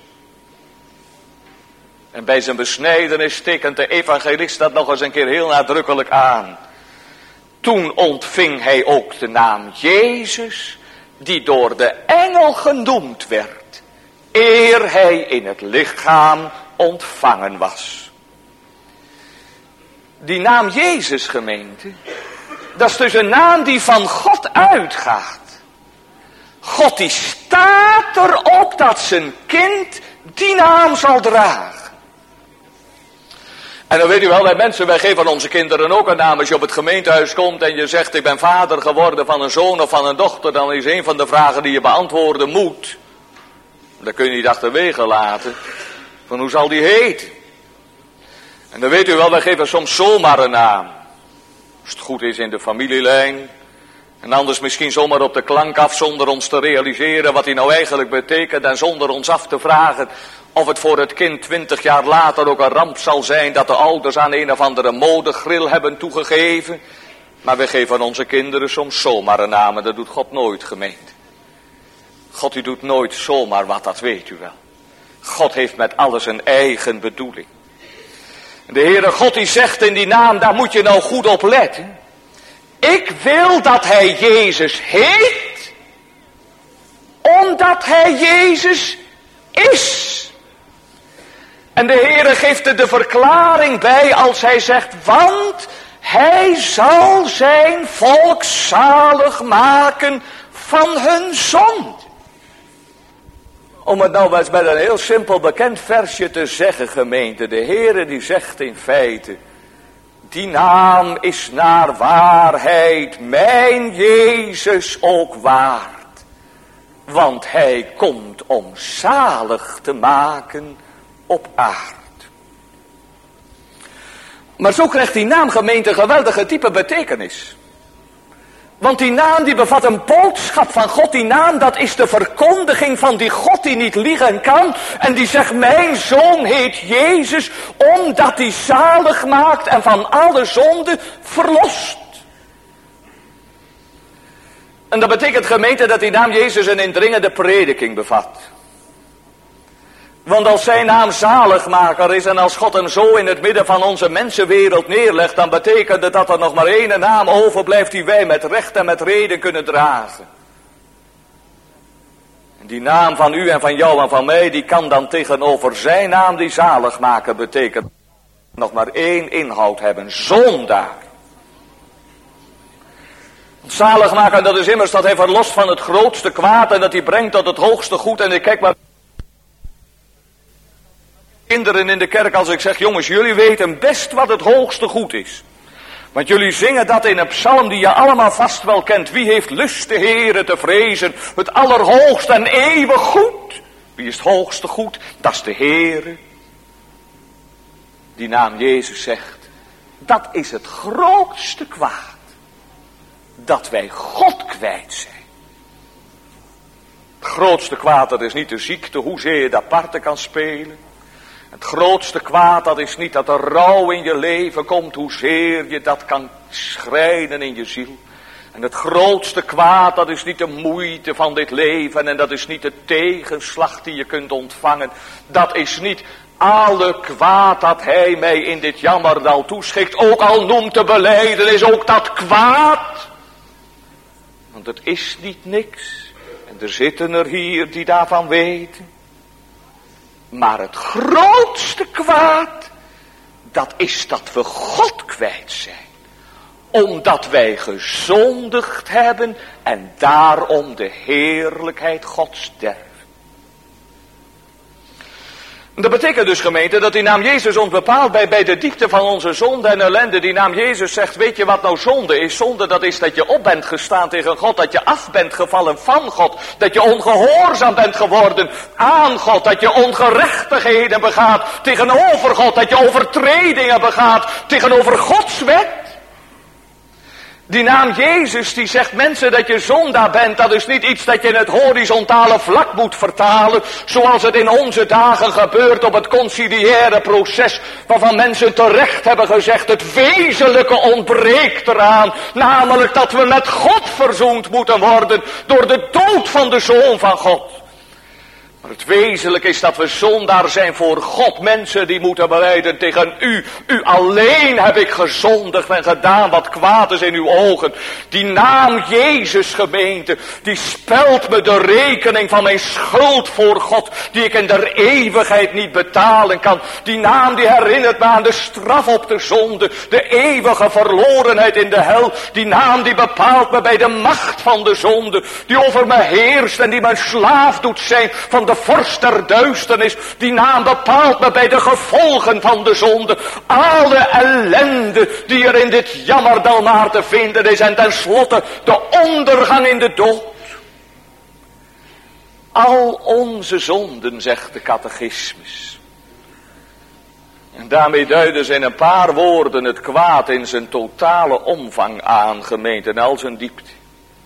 Speaker 1: En bij zijn besnijdenis tekent de evangelist dat nog eens een keer heel nadrukkelijk aan. Toen ontving hij ook de naam Jezus, die door de engel genoemd werd, eer hij in het lichaam ontvangen was. Die naam Jezus, gemeente, dat is dus een naam die van God uitgaat. God die staat erop dat zijn kind die naam zal dragen. En dan weet u wel, wij mensen, wij geven onze kinderen ook een naam. Als je op het gemeentehuis komt en je zegt, ik ben vader geworden van een zoon of van een dochter, dan is een van de vragen die je beantwoorden moet, dat kun je niet achterwege laten, van hoe zal die heten? En dan weet u wel, wij geven soms zomaar een naam. Als het goed is in de familielijn, En anders misschien zomaar op de klank af zonder ons te realiseren wat hij nou eigenlijk betekent. En zonder ons af te vragen of het voor het kind twintig jaar later ook een ramp zal zijn dat de ouders aan een of andere modegril hebben toegegeven. Maar we geven onze kinderen soms zomaar een naam en dat doet God nooit, gemeente. God, u doet nooit zomaar wat, dat weet u wel. God heeft met alles een eigen bedoeling. De Heere God die zegt in die naam, daar moet je nou goed op letten. Ik wil dat hij Jezus heet, omdat hij Jezus is. En de Heere geeft er de verklaring bij als hij zegt, want hij zal zijn volk zalig maken van hun zonde. Om het nou eens met een heel simpel bekend versje te zeggen, gemeente. De Heere die zegt in feite, die naam is naar waarheid mijn Jezus ook waard. Want hij komt om zalig te maken op aard. Maar zo krijgt die naam, gemeente, een geweldige diepe betekenis. Want die naam die bevat een boodschap van God. Die naam dat is de verkondiging van die God die niet liegen kan. En die zegt, mijn zoon heet Jezus, omdat hij zalig maakt en van alle zonde verlost. En dat betekent, gemeente, dat die naam Jezus een indringende prediking bevat. Want als zijn naam zaligmaker is en als God hem zo in het midden van onze mensenwereld neerlegt, dan betekent het dat er nog maar één naam overblijft die wij met recht en met reden kunnen dragen. En die naam van u en van jou en van mij, die kan dan tegenover zijn naam die zaligmaker betekent nog maar één inhoud hebben, zondaar. Zaligmaker, dat is immers dat hij verlost van het grootste kwaad en dat hij brengt tot het hoogste goed. En ik kijk maar kinderen in de kerk als ik zeg, jongens, jullie weten best wat het hoogste goed is. Want jullie zingen dat in een psalm die je allemaal vast wel kent. Wie heeft lust de Heere te vrezen? Het allerhoogste en eeuwig goed. Wie is het hoogste goed? Dat is de Heere. Die naam Jezus zegt, dat is het grootste kwaad. Dat wij God kwijt zijn. Het grootste kwaad, dat is niet de ziekte, hoezeer je dat parten kan spelen. Het grootste kwaad, dat is niet dat er rouw in je leven komt, hoezeer je dat kan schrijnen in je ziel. En het grootste kwaad, dat is niet de moeite van dit leven en dat is niet de tegenslag die je kunt ontvangen. Dat is niet alle kwaad dat hij mij in dit jammerdal toeschikt, ook al noemt te belijden, is ook dat kwaad. Want het is niet niks. En er zitten er hier die daarvan weten. Maar het grootste kwaad, dat is dat we God kwijt zijn. Omdat wij gezondigd hebben en daarom de heerlijkheid Gods derven. Dat betekent dus, gemeente, dat die naam Jezus ons bepaalt bij, bij de diepte van onze zonde en ellende. Die naam Jezus zegt, weet je wat nou zonde is? Zonde, dat is dat je op bent gestaan tegen God, dat je af bent gevallen van God, dat je ongehoorzaam bent geworden aan God, dat je ongerechtigheden begaat tegenover God, dat je overtredingen begaat tegenover Gods wet. Die naam Jezus die zegt, mensen, dat je zondaar bent, dat is niet iets dat je in het horizontale vlak moet vertalen, zoals het in onze dagen gebeurt op het conciliaire proces, waarvan mensen terecht hebben gezegd, het wezenlijke ontbreekt eraan, namelijk dat we met God verzoend moeten worden door de dood van de Zoon van God. Maar het wezenlijk is dat we zondaar zijn voor God. Mensen die moeten belijden tegen u. U alleen heb ik gezondigd en gedaan wat kwaad is in uw ogen. Die naam Jezus, gemeente, die spelt me de rekening van mijn schuld voor God, die ik in der eeuwigheid niet betalen kan. Die naam die herinnert me aan de straf op de zonde, de eeuwige verlorenheid in de hel. Die naam die bepaalt me bij de macht van de zonde, die over me heerst en die mijn slaaf doet zijn van de de vorst der duisternis. Die naam bepaalt me bij de gevolgen van de zonde. Alle ellende die er in dit jammerdal maar te vinden is. En tenslotte de ondergang in de dood. Al onze zonden, zegt de catechismus. En daarmee duiden ze in een paar woorden het kwaad in zijn totale omvang aan, gemeente, en al zijn diepte.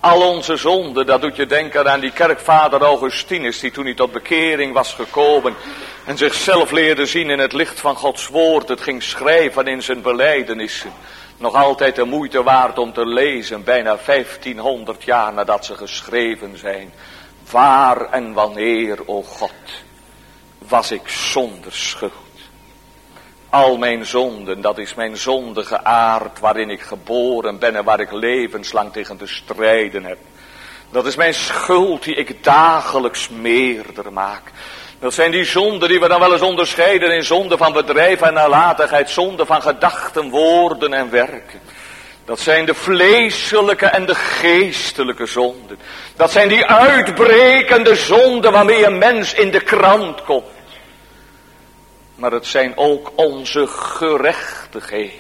Speaker 1: Al onze zonden, dat doet je denken aan die kerkvader Augustinus, die toen hij tot bekering was gekomen en zichzelf leerde zien in het licht van Gods woord, het ging schrijven in zijn belijdenissen. Nog altijd de moeite waard om te lezen, bijna vijftienhonderd jaar nadat ze geschreven zijn. Waar en wanneer, o God, was ik zonder schuld. Al mijn zonden, dat is mijn zondige aard waarin ik geboren ben en waar ik levenslang tegen te strijden heb. Dat is mijn schuld die ik dagelijks meerder maak. Dat zijn die zonden die we dan wel eens onderscheiden in zonde van bedrijf en nalatigheid, zonde van gedachten, woorden en werken. Dat zijn de vleeselijke en de geestelijke zonden. Dat zijn die uitbrekende zonden waarmee een mens in de krant komt. Maar het zijn ook onze gerechtigheden.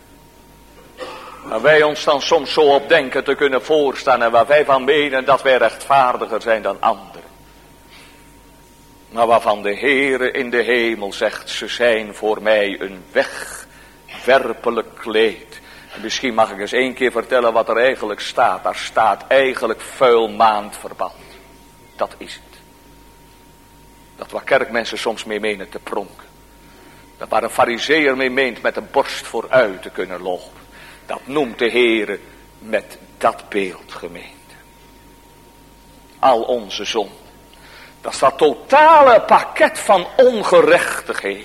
Speaker 1: Waar wij ons dan soms zo op denken te kunnen voorstaan en waar wij van menen dat wij rechtvaardiger zijn dan anderen. Maar waarvan de Heere in de hemel zegt, ze zijn voor mij een wegwerpelijk kleed. En misschien mag ik eens één keer vertellen wat er eigenlijk staat. Daar staat eigenlijk vuil maandverband. Dat is het. Dat waar kerkmensen soms mee menen te pronken. Dat waar een farizeeër mee meent met een borst vooruit te kunnen lopen. Dat noemt de Heere met dat beeld gemeente. Al onze zonden. Dat is dat totale pakket van ongerechtigheden.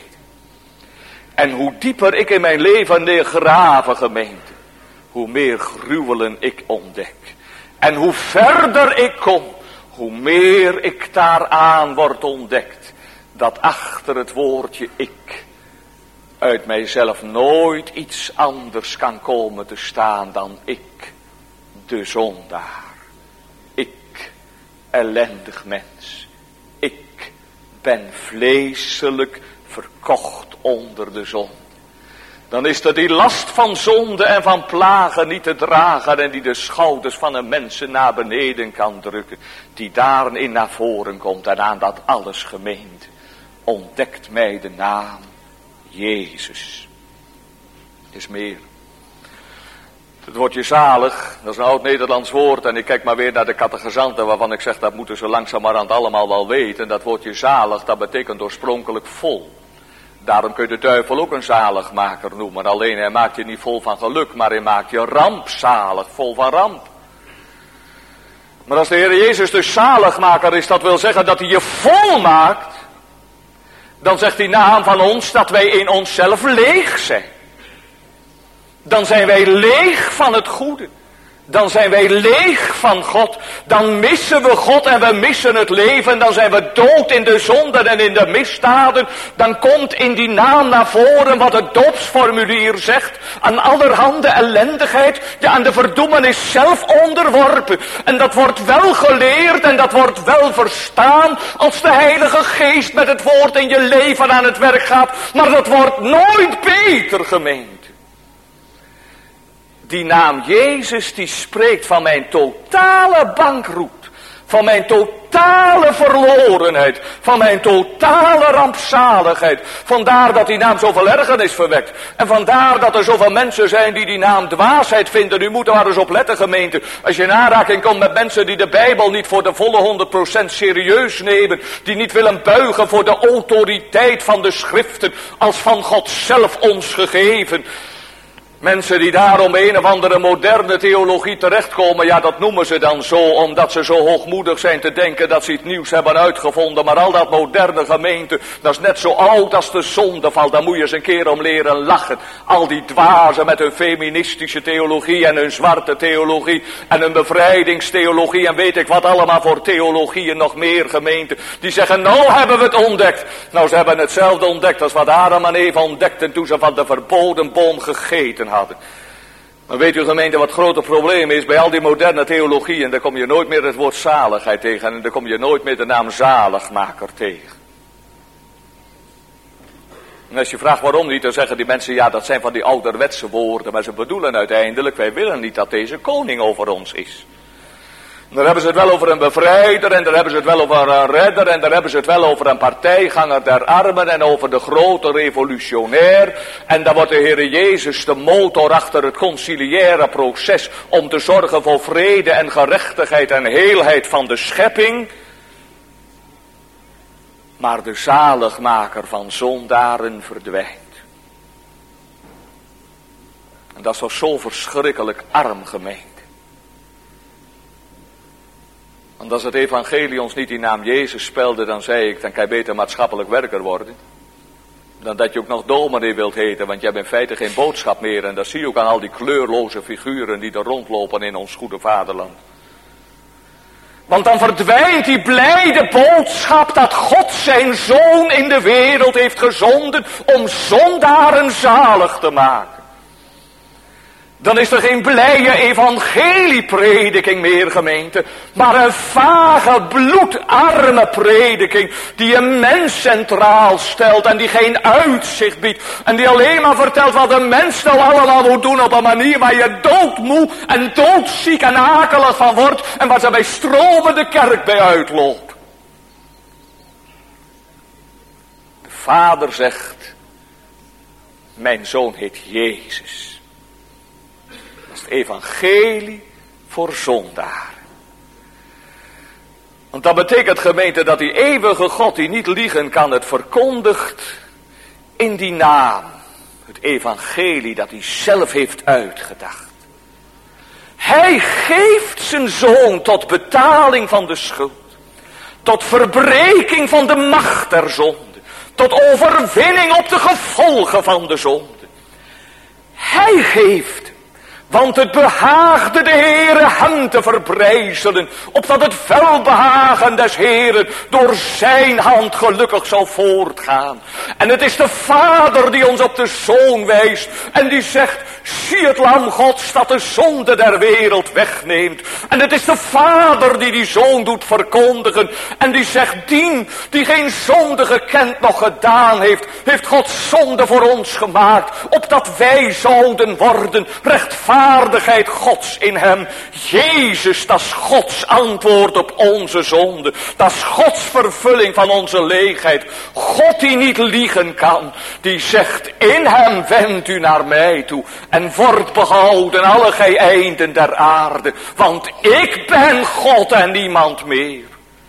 Speaker 1: En hoe dieper ik in mijn leven neergraven gemeente. Hoe meer gruwelen ik ontdek. En hoe verder ik kom. Hoe meer ik daaraan word ontdekt. Dat achter het woordje ik. Uit mijzelf nooit iets anders kan komen te staan dan ik. De zondaar. Ik. Ellendig mens. Ik ben vleeselijk verkocht onder de zonde. Dan is er die last van zonde en van plagen niet te dragen en die de schouders van een mensen naar beneden kan drukken. Die daarin naar voren komt en aan dat alles gemeente ontdekt mij de naam Jezus. Is meer. Het woordje zalig, dat is een oud-Nederlands woord en ik kijk maar weer naar de catechizanten waarvan ik zeg dat moeten ze langzamerhand allemaal wel weten. Dat woordje zalig, dat betekent oorspronkelijk vol. Daarom kun je de duivel ook een zaligmaker noemen. Alleen hij maakt je niet vol van geluk, maar hij maakt je rampzalig, vol van ramp. Maar als de Heer Jezus dus zaligmaker is, dat wil zeggen dat hij je vol maakt. Dan zegt die naam van ons dat wij in onszelf leeg zijn. Dan zijn wij leeg van het goede. Dan zijn wij leeg van God. Dan missen we God en we missen het leven. Dan zijn we dood in de zonden en in de misdaden. Dan komt in die naam naar voren wat het doopsformulier zegt. Aan allerhande ellendigheid. Ja, aan de verdoemenis zelf onderworpen. En dat wordt wel geleerd en dat wordt wel verstaan. Als de Heilige Geest met het woord in je leven aan het werk gaat. Maar dat wordt nooit beter, gemeente. Die naam Jezus die spreekt van mijn totale bankroet. Van mijn totale verlorenheid. Van mijn totale rampzaligheid. Vandaar dat die naam zoveel ergernis verwekt. En vandaar dat er zoveel mensen zijn die die naam dwaasheid vinden. U moet er maar eens op letten, gemeente. Als je in aanraking komt met mensen die de Bijbel niet voor de volle honderd procent serieus nemen. Die niet willen buigen voor de autoriteit van de schriften. Als van God zelf ons gegeven. Mensen die daarom een of andere moderne theologie terechtkomen, ja dat noemen ze dan zo, omdat ze zo hoogmoedig zijn te denken dat ze iets nieuws hebben uitgevonden. Maar al dat moderne gemeente, dat is net zo oud als de zondeval, daar moet je eens een keer om leren lachen. Al die dwazen met hun feministische theologie en hun zwarte theologie en hun bevrijdingstheologie en weet ik wat allemaal voor theologieën nog meer gemeente. Die zeggen, nou hebben we het ontdekt. Nou, ze hebben hetzelfde ontdekt als wat Adam en Eva ontdekten toen ze van de verboden boom gegeten hadden. Maar weet u gemeente wat het grote probleem is bij al die moderne theologieën? Daar kom je nooit meer het woord zaligheid tegen en daar kom je nooit meer de naam zaligmaker tegen. En als je vraagt waarom niet, dan zeggen die mensen, ja dat zijn van die ouderwetse woorden. Maar ze bedoelen uiteindelijk, wij willen niet dat deze koning over ons is. Daar hebben ze het wel over een bevrijder en daar hebben ze het wel over een redder en daar hebben ze het wel over een partijganger der armen en over de grote revolutionair. En dan wordt de Heere Jezus de motor achter het conciliaire proces om te zorgen voor vrede en gerechtigheid en heelheid van de schepping. Maar de zaligmaker van zondaren verdwijnt. En dat is toch zo verschrikkelijk arm gemeend. Want als het evangelie ons niet in naam Jezus spelde, dan zei ik, dan kan je beter maatschappelijk werker worden. Dan dat je ook nog dominee wilt heten, want je hebt in feite geen boodschap meer. En dat zie je ook aan al die kleurloze figuren die er rondlopen in ons goede vaderland. Want dan verdwijnt die blijde boodschap dat God zijn zoon in de wereld heeft gezonden om zondaren zalig te maken. Dan is er geen blije evangelieprediking meer, gemeente, maar een vage, bloedarme prediking die een mens centraal stelt en die geen uitzicht biedt en die alleen maar vertelt wat een mens nou allemaal moet doen op een manier waar je doodmoe en doodziek en akelig van wordt en waar ze bij stromen de kerk bij uitloopt. De vader zegt, mijn zoon heet Jezus. Het evangelie voor zondaren. Want dat betekent, gemeente, dat die eeuwige God die niet liegen kan het verkondigt in die naam. Het evangelie dat hij zelf heeft uitgedacht. Hij geeft zijn zoon tot betaling van de schuld. Tot verbreking van de macht der zonde. Tot overwinning op de gevolgen van de zonde. Hij geeft. Want het behaagde de Heere hem te verbrijzelen, opdat het welbehagen des Heeren door zijn hand gelukkig zal voortgaan. En het is de Vader die ons op de Zoon wijst en die zegt, zie het lam Gods dat de zonde der wereld wegneemt. En het is de Vader die die Zoon doet verkondigen en die zegt, dien die geen zonde gekend nog gedaan heeft, heeft God zonde voor ons gemaakt, opdat wij zouden worden rechtvaardig. Vaardigheid Gods in hem. Jezus, dat is Gods antwoord op onze zonde. Dat is Gods vervulling van onze leegheid. God die niet liegen kan. Die zegt, in hem wendt u naar mij toe. En wordt behouden alle gij einden der aarde. Want ik ben God en niemand meer.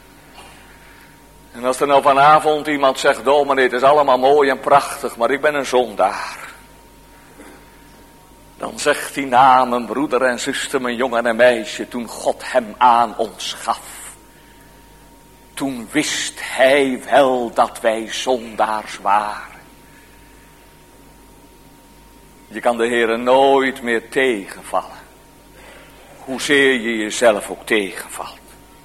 Speaker 1: En als er nou vanavond iemand zegt, dominee, het is allemaal mooi en prachtig, maar ik ben een zondaar. Dan zegt hij na mijn broeder en zuster, mijn jongen en meisje, toen God hem aan ons gaf. Toen wist hij wel dat wij zondaars waren. Je kan de Heere nooit meer tegenvallen. Hoezeer je jezelf ook tegenvalt.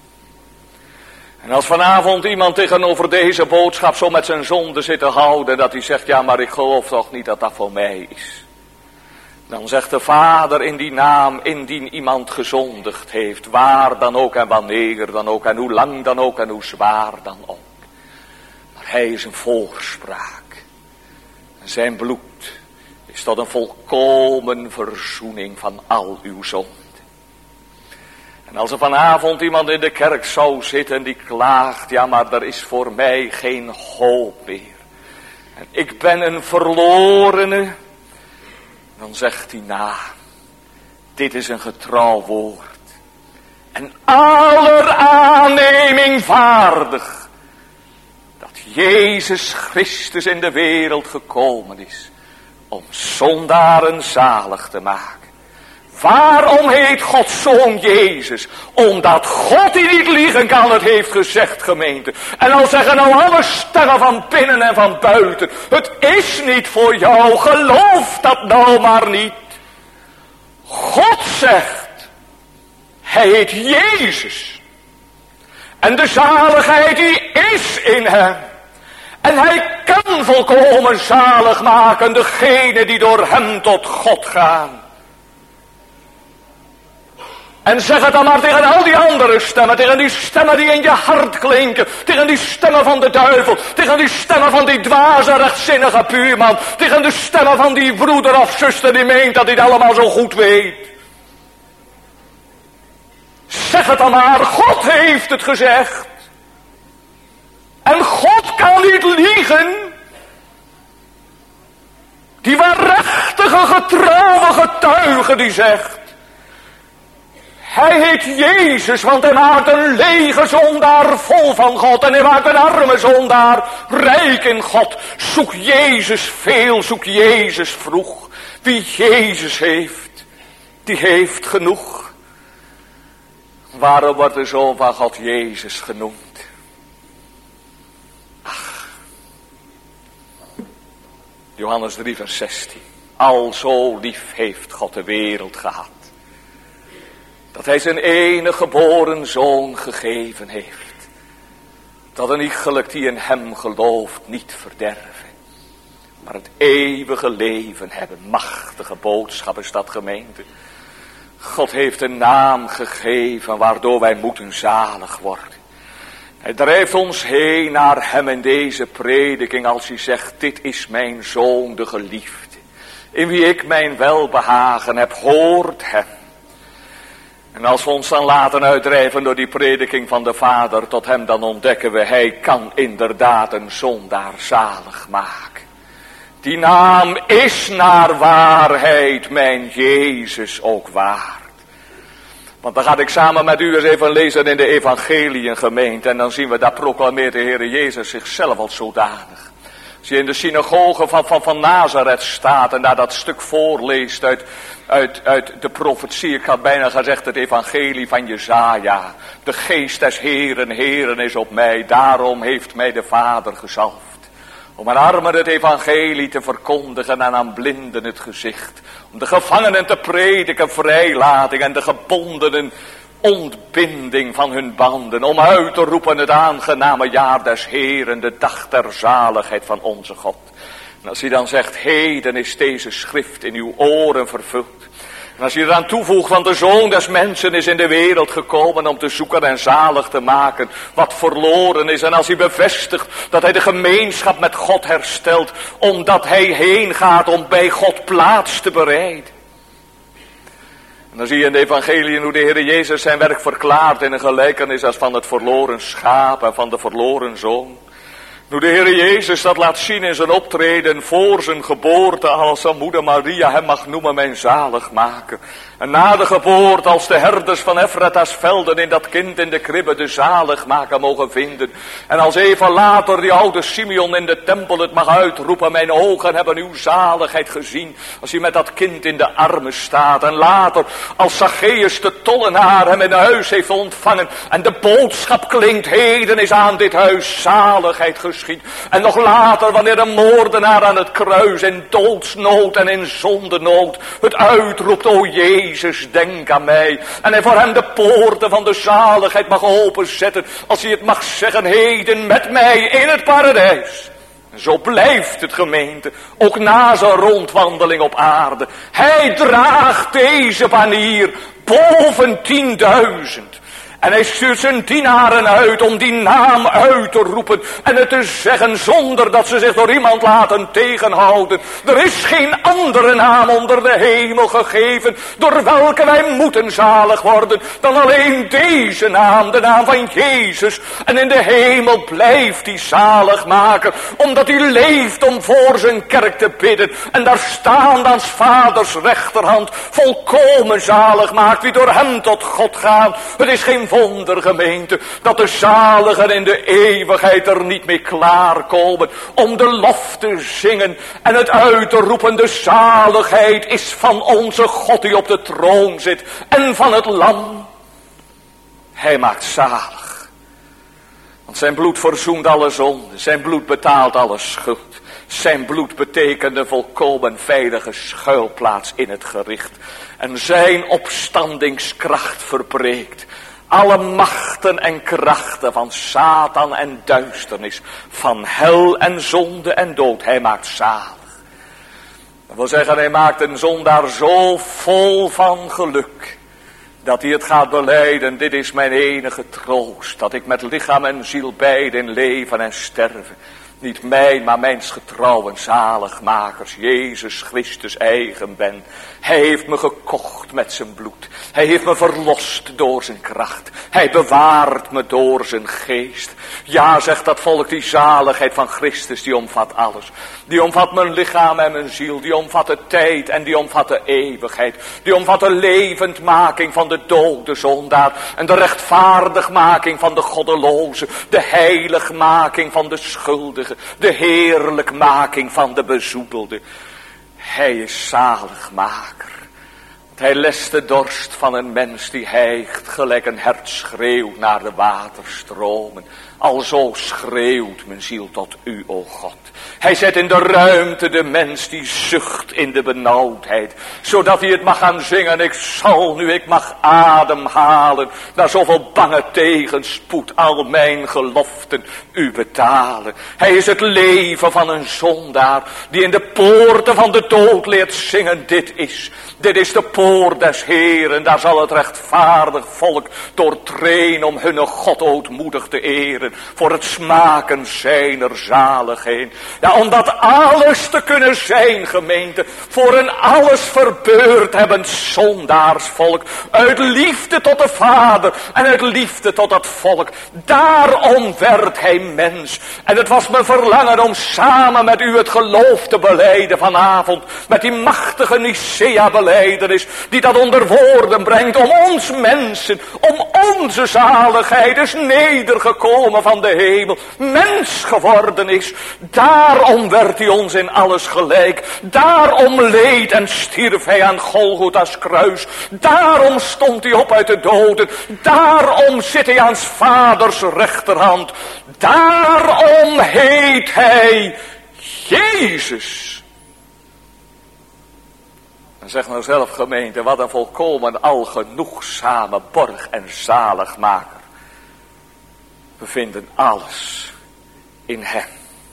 Speaker 1: En als vanavond iemand tegenover deze boodschap zo met zijn zonde zit te houden, dat hij zegt, ja maar ik geloof toch niet dat dat voor mij is. Dan zegt de Vader in die naam, indien iemand gezondigd heeft, waar dan ook en wanneer dan ook en hoe lang dan ook en hoe zwaar dan ook. Maar hij is een voorspraak. En zijn bloed is tot een volkomen verzoening van al uw zonden. En als er vanavond iemand in de kerk zou zitten die klaagt, ja maar er is voor mij geen hoop meer. En ik ben een verlorene. Dan zegt hij na, dit is een getrouw woord. En aller aanneming waardig. Dat Jezus Christus in de wereld gekomen is. Om zondaren zalig te maken. Waarom heet Gods Zoon Jezus? Omdat God die niet liegen kan het heeft gezegd, gemeente. En al zeggen nou alle stemmen van binnen en van buiten, het is niet voor jou, geloof dat nou maar niet. God zegt, hij heet Jezus. En de zaligheid die is in hem. En hij kan volkomen zalig maken degene die door hem tot God gaan. En zeg het dan maar tegen al die andere stemmen, tegen die stemmen die in je hart klinken, tegen die stemmen van de duivel, tegen die stemmen van die dwaze rechtzinnige buurman, tegen de stemmen van die broeder of zuster die meent dat hij het allemaal zo goed weet. Zeg het dan maar, God heeft het gezegd. En God kan niet liegen. Die waarachtige, getrouwe getuige die zegt. Hij heet Jezus, want hij maakt een lege zondaar vol van God. En hij maakt een arme zondaar rijk in God. Zoek Jezus veel, zoek Jezus vroeg. Wie Jezus heeft, die heeft genoeg. Waarom wordt de Zoon van God Jezus genoemd? Ach. Johannes drie vers zestien. Al zo lief heeft God de wereld gehad. Dat hij zijn enige geboren zoon gegeven heeft. Dat een iegelijk die in hem gelooft niet verderven. Maar het eeuwige leven hebben. Machtige boodschap is dat, gemeente. God heeft een naam gegeven waardoor wij moeten zalig worden. Hij drijft ons heen naar hem in deze prediking als hij zegt. Dit is mijn zoon de geliefde. In wie ik mijn welbehagen heb, hoort hem. En als we ons dan laten uitdrijven door die prediking van de Vader tot hem, dan ontdekken we, hij kan inderdaad een zondaar zalig maken. Die naam is naar waarheid mijn Jezus ook waard. Want dan ga ik samen met u eens even lezen in de evangeliën, gemeente. En dan zien we, daar proclameert de Heer Jezus zichzelf als zodanig. Als je in de synagoge van, van, van Nazareth staat en daar dat stuk voorleest uit, uit, uit de profetie, ik had bijna gezegd het evangelie van Jesaja. De geest des Heeren, Heeren is op mij, daarom heeft mij de Vader gezalfd. Om aan armen het evangelie te verkondigen en aan blinden het gezicht. Om de gevangenen te prediken vrijlating en de gebondenen ontbinding van hun banden. Om uit te roepen het aangename jaar des Heeren, de dag der zaligheid van onze God. En als hij dan zegt, heden is deze schrift in uw oren vervuld. En als je eraan toevoegt, want de Zoon des Mensen is in de wereld gekomen om te zoeken en zalig te maken wat verloren is. En als hij bevestigt dat hij de gemeenschap met God herstelt, omdat hij heen gaat om bij God plaats te bereiden. En dan zie je in de evangelie hoe de Heer Jezus zijn werk verklaart in een gelijkenis als van het verloren schaap en van de verloren zoon. Hoe de Heer Jezus dat laat zien in zijn optreden voor zijn geboorte, als zijn moeder Maria hem mag noemen mijn zaligmaker. En na de geboorte, als de herders van Efrata's velden in dat kind in de kribbe de zaligmaker mogen vinden. En als even later die oude Simeon in de tempel het mag uitroepen, mijn ogen hebben uw zaligheid gezien. Als hij met dat kind in de armen staat. En later, als Zacchaeus de tollenaar hem in huis heeft ontvangen. En de boodschap klinkt, heden is aan dit huis zaligheid geschied. En nog later, wanneer een moordenaar aan het kruis in doodsnood en in zondenood het uitroept, o Jezus, denk aan mij. En hij voor hem de poorten van de zaligheid mag openzetten. Als hij het mag zeggen, heden met mij in het paradijs. En zo blijft het, gemeente, ook na zijn rondwandeling op aarde. Hij draagt deze banier boven tienduizend. En hij stuurt zijn dienaren uit om die naam uit te roepen en het te zeggen zonder dat ze zich door iemand laten tegenhouden. Er is geen andere naam onder de hemel gegeven door welke wij moeten zalig worden dan alleen deze naam, de naam van Jezus. En in de hemel blijft hij zalig maken, omdat hij leeft om voor zijn kerk te bidden. En daar staan aan 's vaders rechterhand volkomen zalig maakt wie door hem tot God gaan. Het is geen wonder, gemeente, dat de zaligen in de eeuwigheid er niet mee klaarkomen om de lof te zingen en het uit te roepen. De zaligheid is van onze God die op de troon zit en van het lam. Hij maakt zalig. Want zijn bloed verzoent alle zonden. Zijn bloed betaalt alle schuld. Zijn bloed betekent een volkomen veilige schuilplaats in het gericht. En zijn opstandingskracht verbreekt alle machten en krachten van Satan en duisternis, van hel en zonde en dood. Hij maakt zalig. Dat wil zeggen, hij maakt een zondaar zo vol van geluk, dat hij het gaat belijden. Dit is mijn enige troost, dat ik met lichaam en ziel beide in leven en sterven niet mijn, maar mijns getrouwen zaligmakers, Jezus Christus eigen ben. Hij heeft me gekocht met zijn bloed. Hij heeft me verlost door zijn kracht. Hij bewaart me door zijn geest. Ja, zegt dat volk, die zaligheid van Christus, die omvat alles. Die omvat mijn lichaam en mijn ziel. Die omvat de tijd en die omvat de eeuwigheid. Die omvat de levendmaking van de dode zondaar. En de rechtvaardigmaking van de goddeloze. De heiligmaking van de schuldige. De heerlijkmaking van de bezoedelde. Hij is zaligmaker. Hij lest de dorst van een mens die hijgt, gelijk een hert schreeuwt naar de waterstromen. Alzo schreeuwt mijn ziel tot u, o God. Hij zet in de ruimte de mens die zucht in de benauwdheid, zodat hij het mag gaan zingen. Ik zal nu, ik mag ademhalen, na zoveel bange tegenspoed, al mijn geloften u betalen. Hij is het leven van een zondaar, die in de poorten van de dood leert zingen. Dit is, dit is de poort des Heeren, daar zal het rechtvaardig volk doortreden om hun God ootmoedig te eren, voor het smaken zijner zaligheid. Ja, om dat alles te kunnen zijn, gemeente, voor een alles verbeurd hebben zondaarsvolk, uit liefde tot de Vader en uit liefde tot het volk. Daarom werd hij mens. En het was mijn verlangen om samen met u het geloof te belijden vanavond, met die machtige Nicea-belijdenis, die dat onder woorden brengt, om ons mensen, om onze zaligheid is nedergekomen van de hemel, mens geworden is. Daarom werd hij ons in alles gelijk. Daarom leed en stierf hij aan Golgotha's kruis. Daarom stond hij op uit de doden. Daarom zit hij aan 's vaders rechterhand. Daarom heet hij Jezus. En zeg nou zelf, gemeente, wat een volkomen algenoegzame borg en zaligmaker. We vinden alles in hem.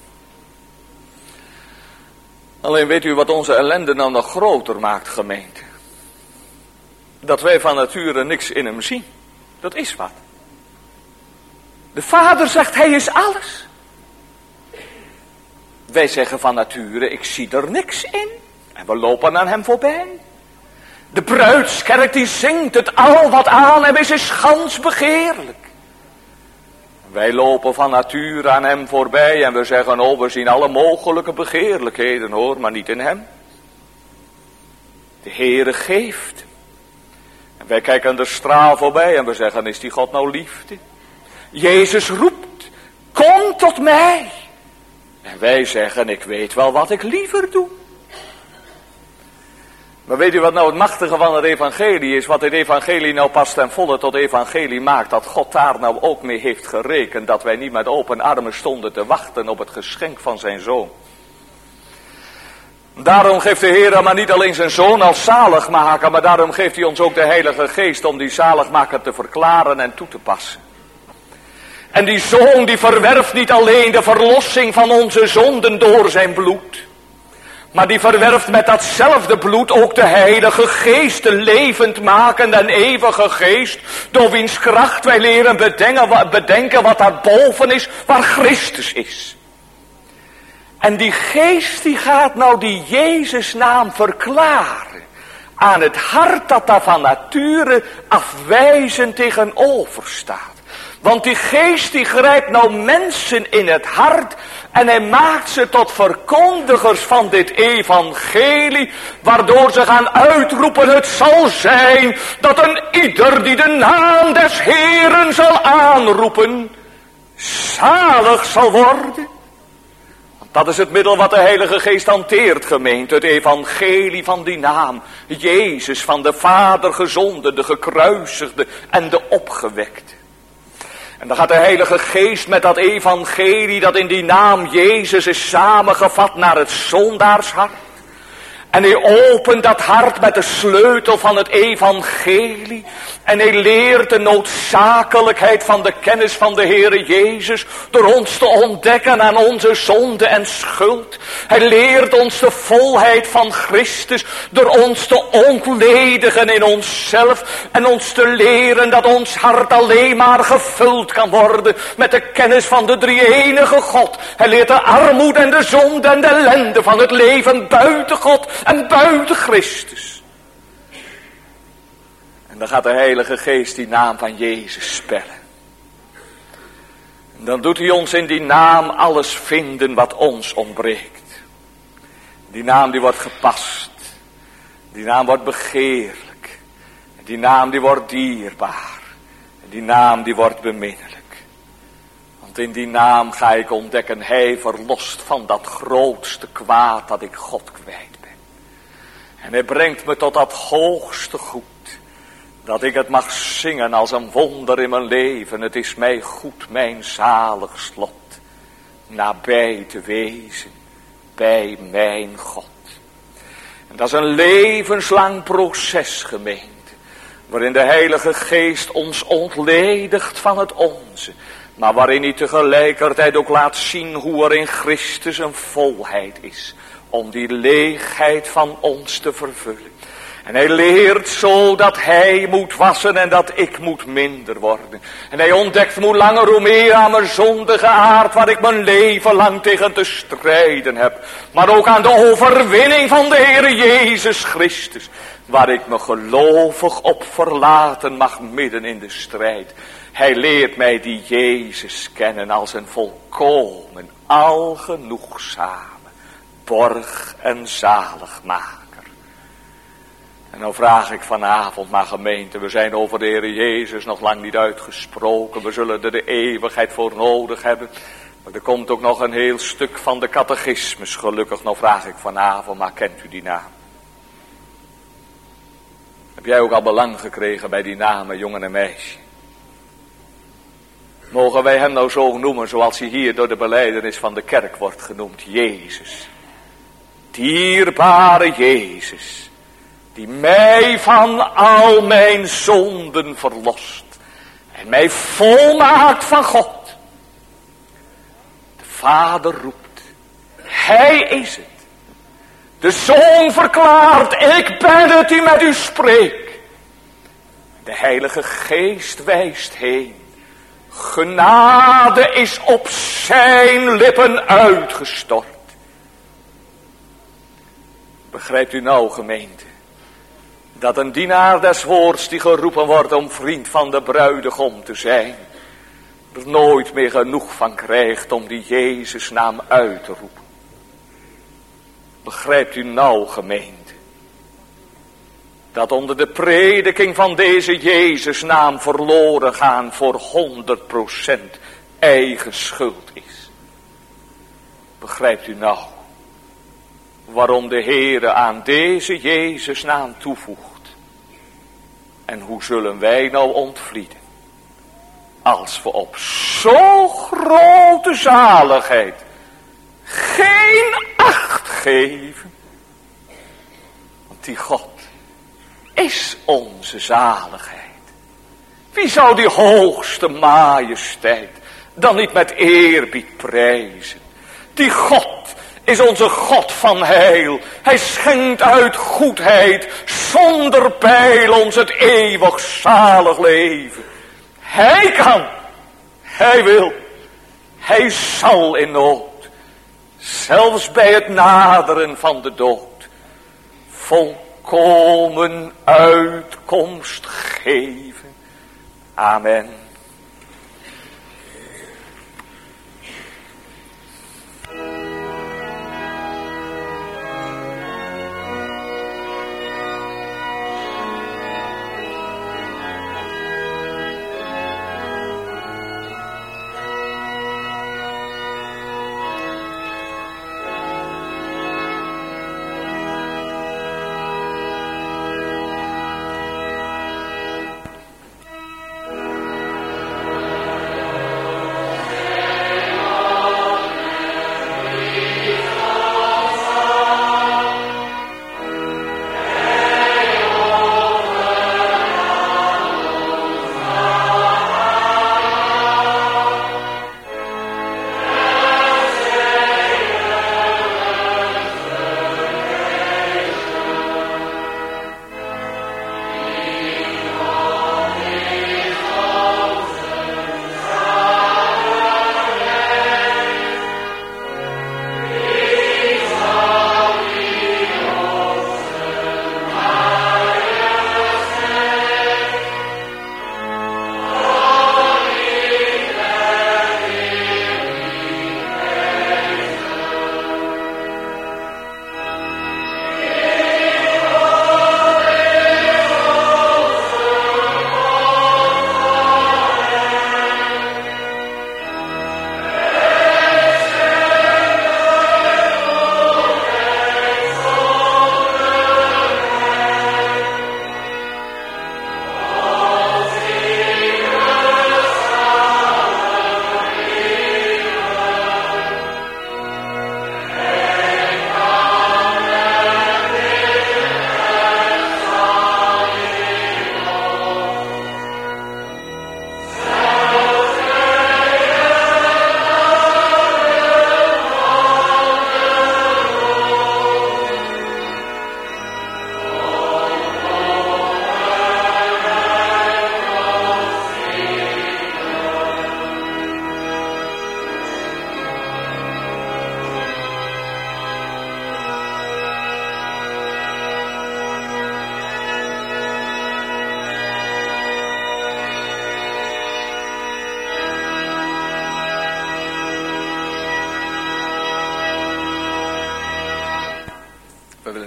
Speaker 1: Alleen weet u wat onze ellende nou nog groter maakt, gemeente? Dat wij van nature niks in hem zien. Dat is wat. De Vader zegt, hij is alles. Wij zeggen van nature, ik zie er niks in. En we lopen aan hem voorbij. De bruidskerk die zingt, het al wat aan hem is, is gans begeerlijk. Wij lopen van nature aan hem voorbij en we zeggen, oh, we zien alle mogelijke begeerlijkheden, hoor, maar niet in hem. De Heere geeft. En wij kijken de straal voorbij en we zeggen, is die God nou liefde? Jezus roept, kom tot mij. En wij zeggen, ik weet wel wat ik liever doe. Maar weet u wat nou het machtige van het evangelie is? Wat het evangelie nou pas ten volle tot evangelie maakt. Dat God daar nou ook mee heeft gerekend. Dat wij niet met open armen stonden te wachten op het geschenk van zijn zoon. Daarom geeft de Heer maar niet alleen zijn zoon als zaligmaker. Maar daarom geeft hij ons ook de Heilige Geest om die zaligmaker te verklaren en toe te passen. En die zoon die verwerft niet alleen de verlossing van onze zonden door zijn bloed. Maar die verwerft met datzelfde bloed ook de Heilige Geest, de levendmakende en eeuwige Geest, door wiens kracht wij leren bedenken, bedenken wat daarboven is, waar Christus is. En die Geest die gaat nou die Jezus naam verklaren aan het hart dat daar van nature afwijzend tegenover staat. Want die Geest die grijpt nou mensen in het hart en hij maakt ze tot verkondigers van dit evangelie, waardoor ze gaan uitroepen, het zal zijn dat een ieder die de naam des Heeren zal aanroepen, zalig zal worden. Want dat is het middel wat de Heilige Geest hanteert, gemeente, het evangelie van die naam, Jezus, van de Vader gezonden, de gekruisigde en de opgewekte. En dan gaat de Heilige Geest met dat evangelie dat in die naam Jezus is samengevat naar het zondaarshart. En hij opent dat hart met de sleutel van het evangelie. En hij leert de noodzakelijkheid van de kennis van de Heere Jezus. Door ons te ontdekken aan onze zonde en schuld. Hij leert ons de volheid van Christus. Door ons te ontledigen in onszelf. En ons te leren dat ons hart alleen maar gevuld kan worden. Met de kennis van de drie-enige God. Hij leert de armoede en de zonde en de ellende van het leven buiten God. En buiten Christus. En dan gaat de Heilige Geest die naam van Jezus spellen. En dan doet hij ons in die naam alles vinden wat ons ontbreekt. Die naam die wordt gepast. Die naam wordt begeerlijk. Die naam die wordt dierbaar. En die naam die wordt beminnelijk. Want in die naam ga ik ontdekken, hij verlost van dat grootste kwaad dat ik God kwijt ben. En hij brengt me tot dat hoogste goed. Dat ik het mag zingen als een wonder in mijn leven. Het is mij goed, mijn zalig slot. Nabij te wezen bij mijn God. En dat is een levenslang proces, gemeente. Waarin de Heilige Geest ons ontledigt van het onze. Maar waarin hij tegelijkertijd ook laat zien hoe er in Christus een volheid is. Om die leegheid van ons te vervullen. En hij leert zo dat hij moet wassen en dat ik moet minder worden. En hij ontdekt hoe langer hoe meer aan mijn zondige aard waar ik mijn leven lang tegen te strijden heb. Maar ook aan de overwinning van de Heere Jezus Christus. Waar ik me gelovig op verlaten mag midden in de strijd. Hij leert mij die Jezus kennen als een volkomen, algenoegzame, borg en zaligmaker. En nou vraag ik vanavond, maar gemeente, we zijn over de Heer Jezus nog lang niet uitgesproken. We zullen er de eeuwigheid voor nodig hebben. Maar er komt ook nog een heel stuk van de catechismus, gelukkig. Nou vraag ik vanavond, maar kent u die naam? Heb jij ook al belang gekregen bij die namen, jongen en meisje? Mogen wij hem nou zo noemen, zoals hij hier door de belijdenis van de kerk wordt genoemd, Jezus. Dierbare Jezus, die mij van al mijn zonden verlost en mij volmaakt van God. De Vader roept, hij is het. De Zoon verklaart, ik ben het die met u spreekt. De Heilige Geest wijst heen. Genade is op zijn lippen uitgestort. Begrijpt u nou, gemeente, dat een dienaar des woords die geroepen wordt om vriend van de bruidegom te zijn, er nooit meer genoeg van krijgt om die Jezus naam uit te roepen? Begrijpt u nou, gemeente, dat onder de prediking van deze Jezus naam verloren gaan voor honderd procent eigen schuld is? Begrijpt u nou waarom de Heere aan deze Jezus naam toevoegt? En hoe zullen wij nou ontvlieden als we op zo grote zaligheid geen acht geven? Want die God is onze zaligheid. Wie zou die hoogste majesteit dan niet met eerbied prijzen? Die God is onze God van heil. Hij schenkt uit goedheid zonder pijl ons het eeuwig zalig leven. Hij kan, hij wil, hij zal in nood, zelfs bij het naderen van de dood, volkomen uitkomst geven. Amen.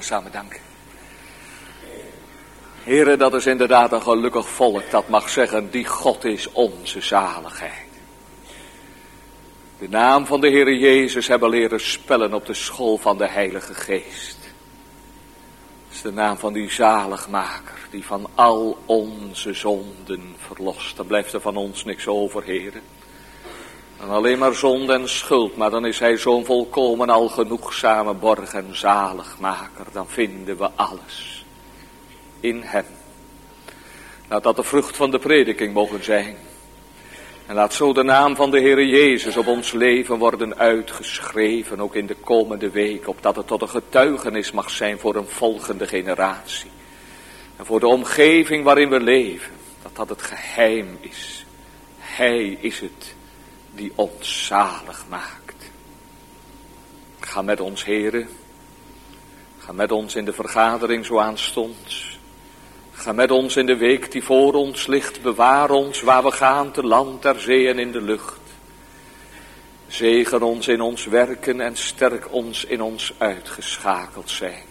Speaker 1: zullen samen danken. Heere, dat is inderdaad een gelukkig volk dat mag zeggen, die God is onze zaligheid. De naam van de Heere Jezus hebben leren spellen op de school van de Heilige Geest. Dat is de naam van die zaligmaker, die van al onze zonden verlost. Dan blijft er van ons niks over, Heere. En alleen maar zonde en schuld, maar dan is hij zo'n volkomen al genoegzame borg en zaligmaker. Dan vinden we alles in hem. Laat dat de vrucht van de prediking mogen zijn. En laat zo de naam van de Heere Jezus op ons leven worden uitgeschreven, ook in de komende week, opdat het tot een getuigenis mag zijn voor een volgende generatie. En voor de omgeving waarin we leven, dat dat het geheim is. Hij is het die ons zalig maakt. Ga met ons, Heere. Ga met ons in de vergadering zo aanstonds. Ga met ons in de week die voor ons ligt. Bewaar ons waar we gaan, te land, ter zee en in de lucht. Zegen ons in ons werken en sterk ons in ons uitgeschakeld zijn.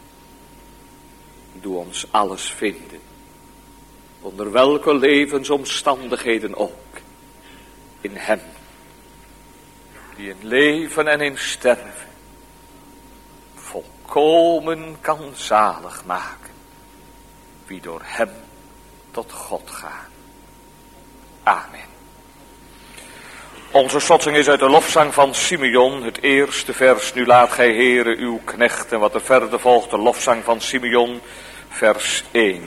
Speaker 1: Doe ons alles vinden, onder welke levensomstandigheden ook, in hem, die in leven en in sterven volkomen kan zalig maken, wie door hem tot God gaat. Amen. Onze slotsing is uit de lofzang van Simeon, het eerste vers. Nu laat gij, Heere, uw knecht. En wat er verder volgt, de lofzang van Simeon, vers één.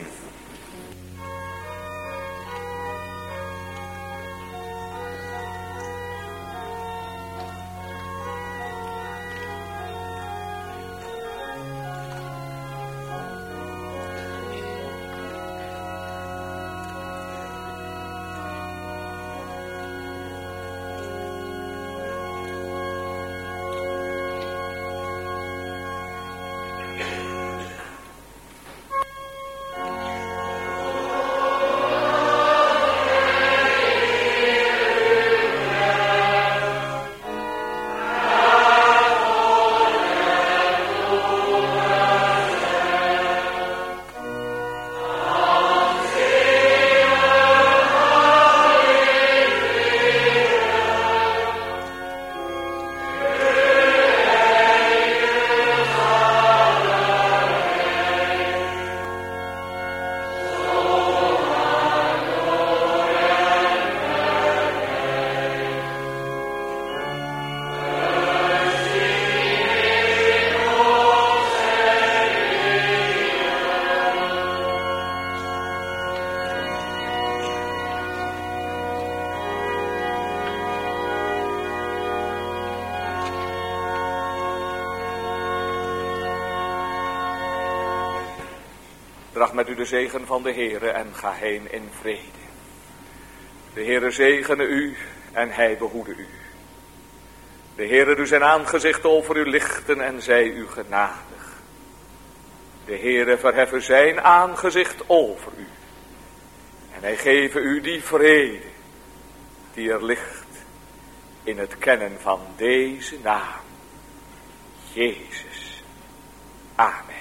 Speaker 1: Draag met u de zegen van de Heere en ga heen in vrede. De Heere zegene u en hij behoede u. De Heere doe zijn aangezicht over u lichten en zij u genadig. De Heere verheffe zijn aangezicht over u. En hij geeve u die vrede die er ligt in het kennen van deze naam, Jezus. Amen.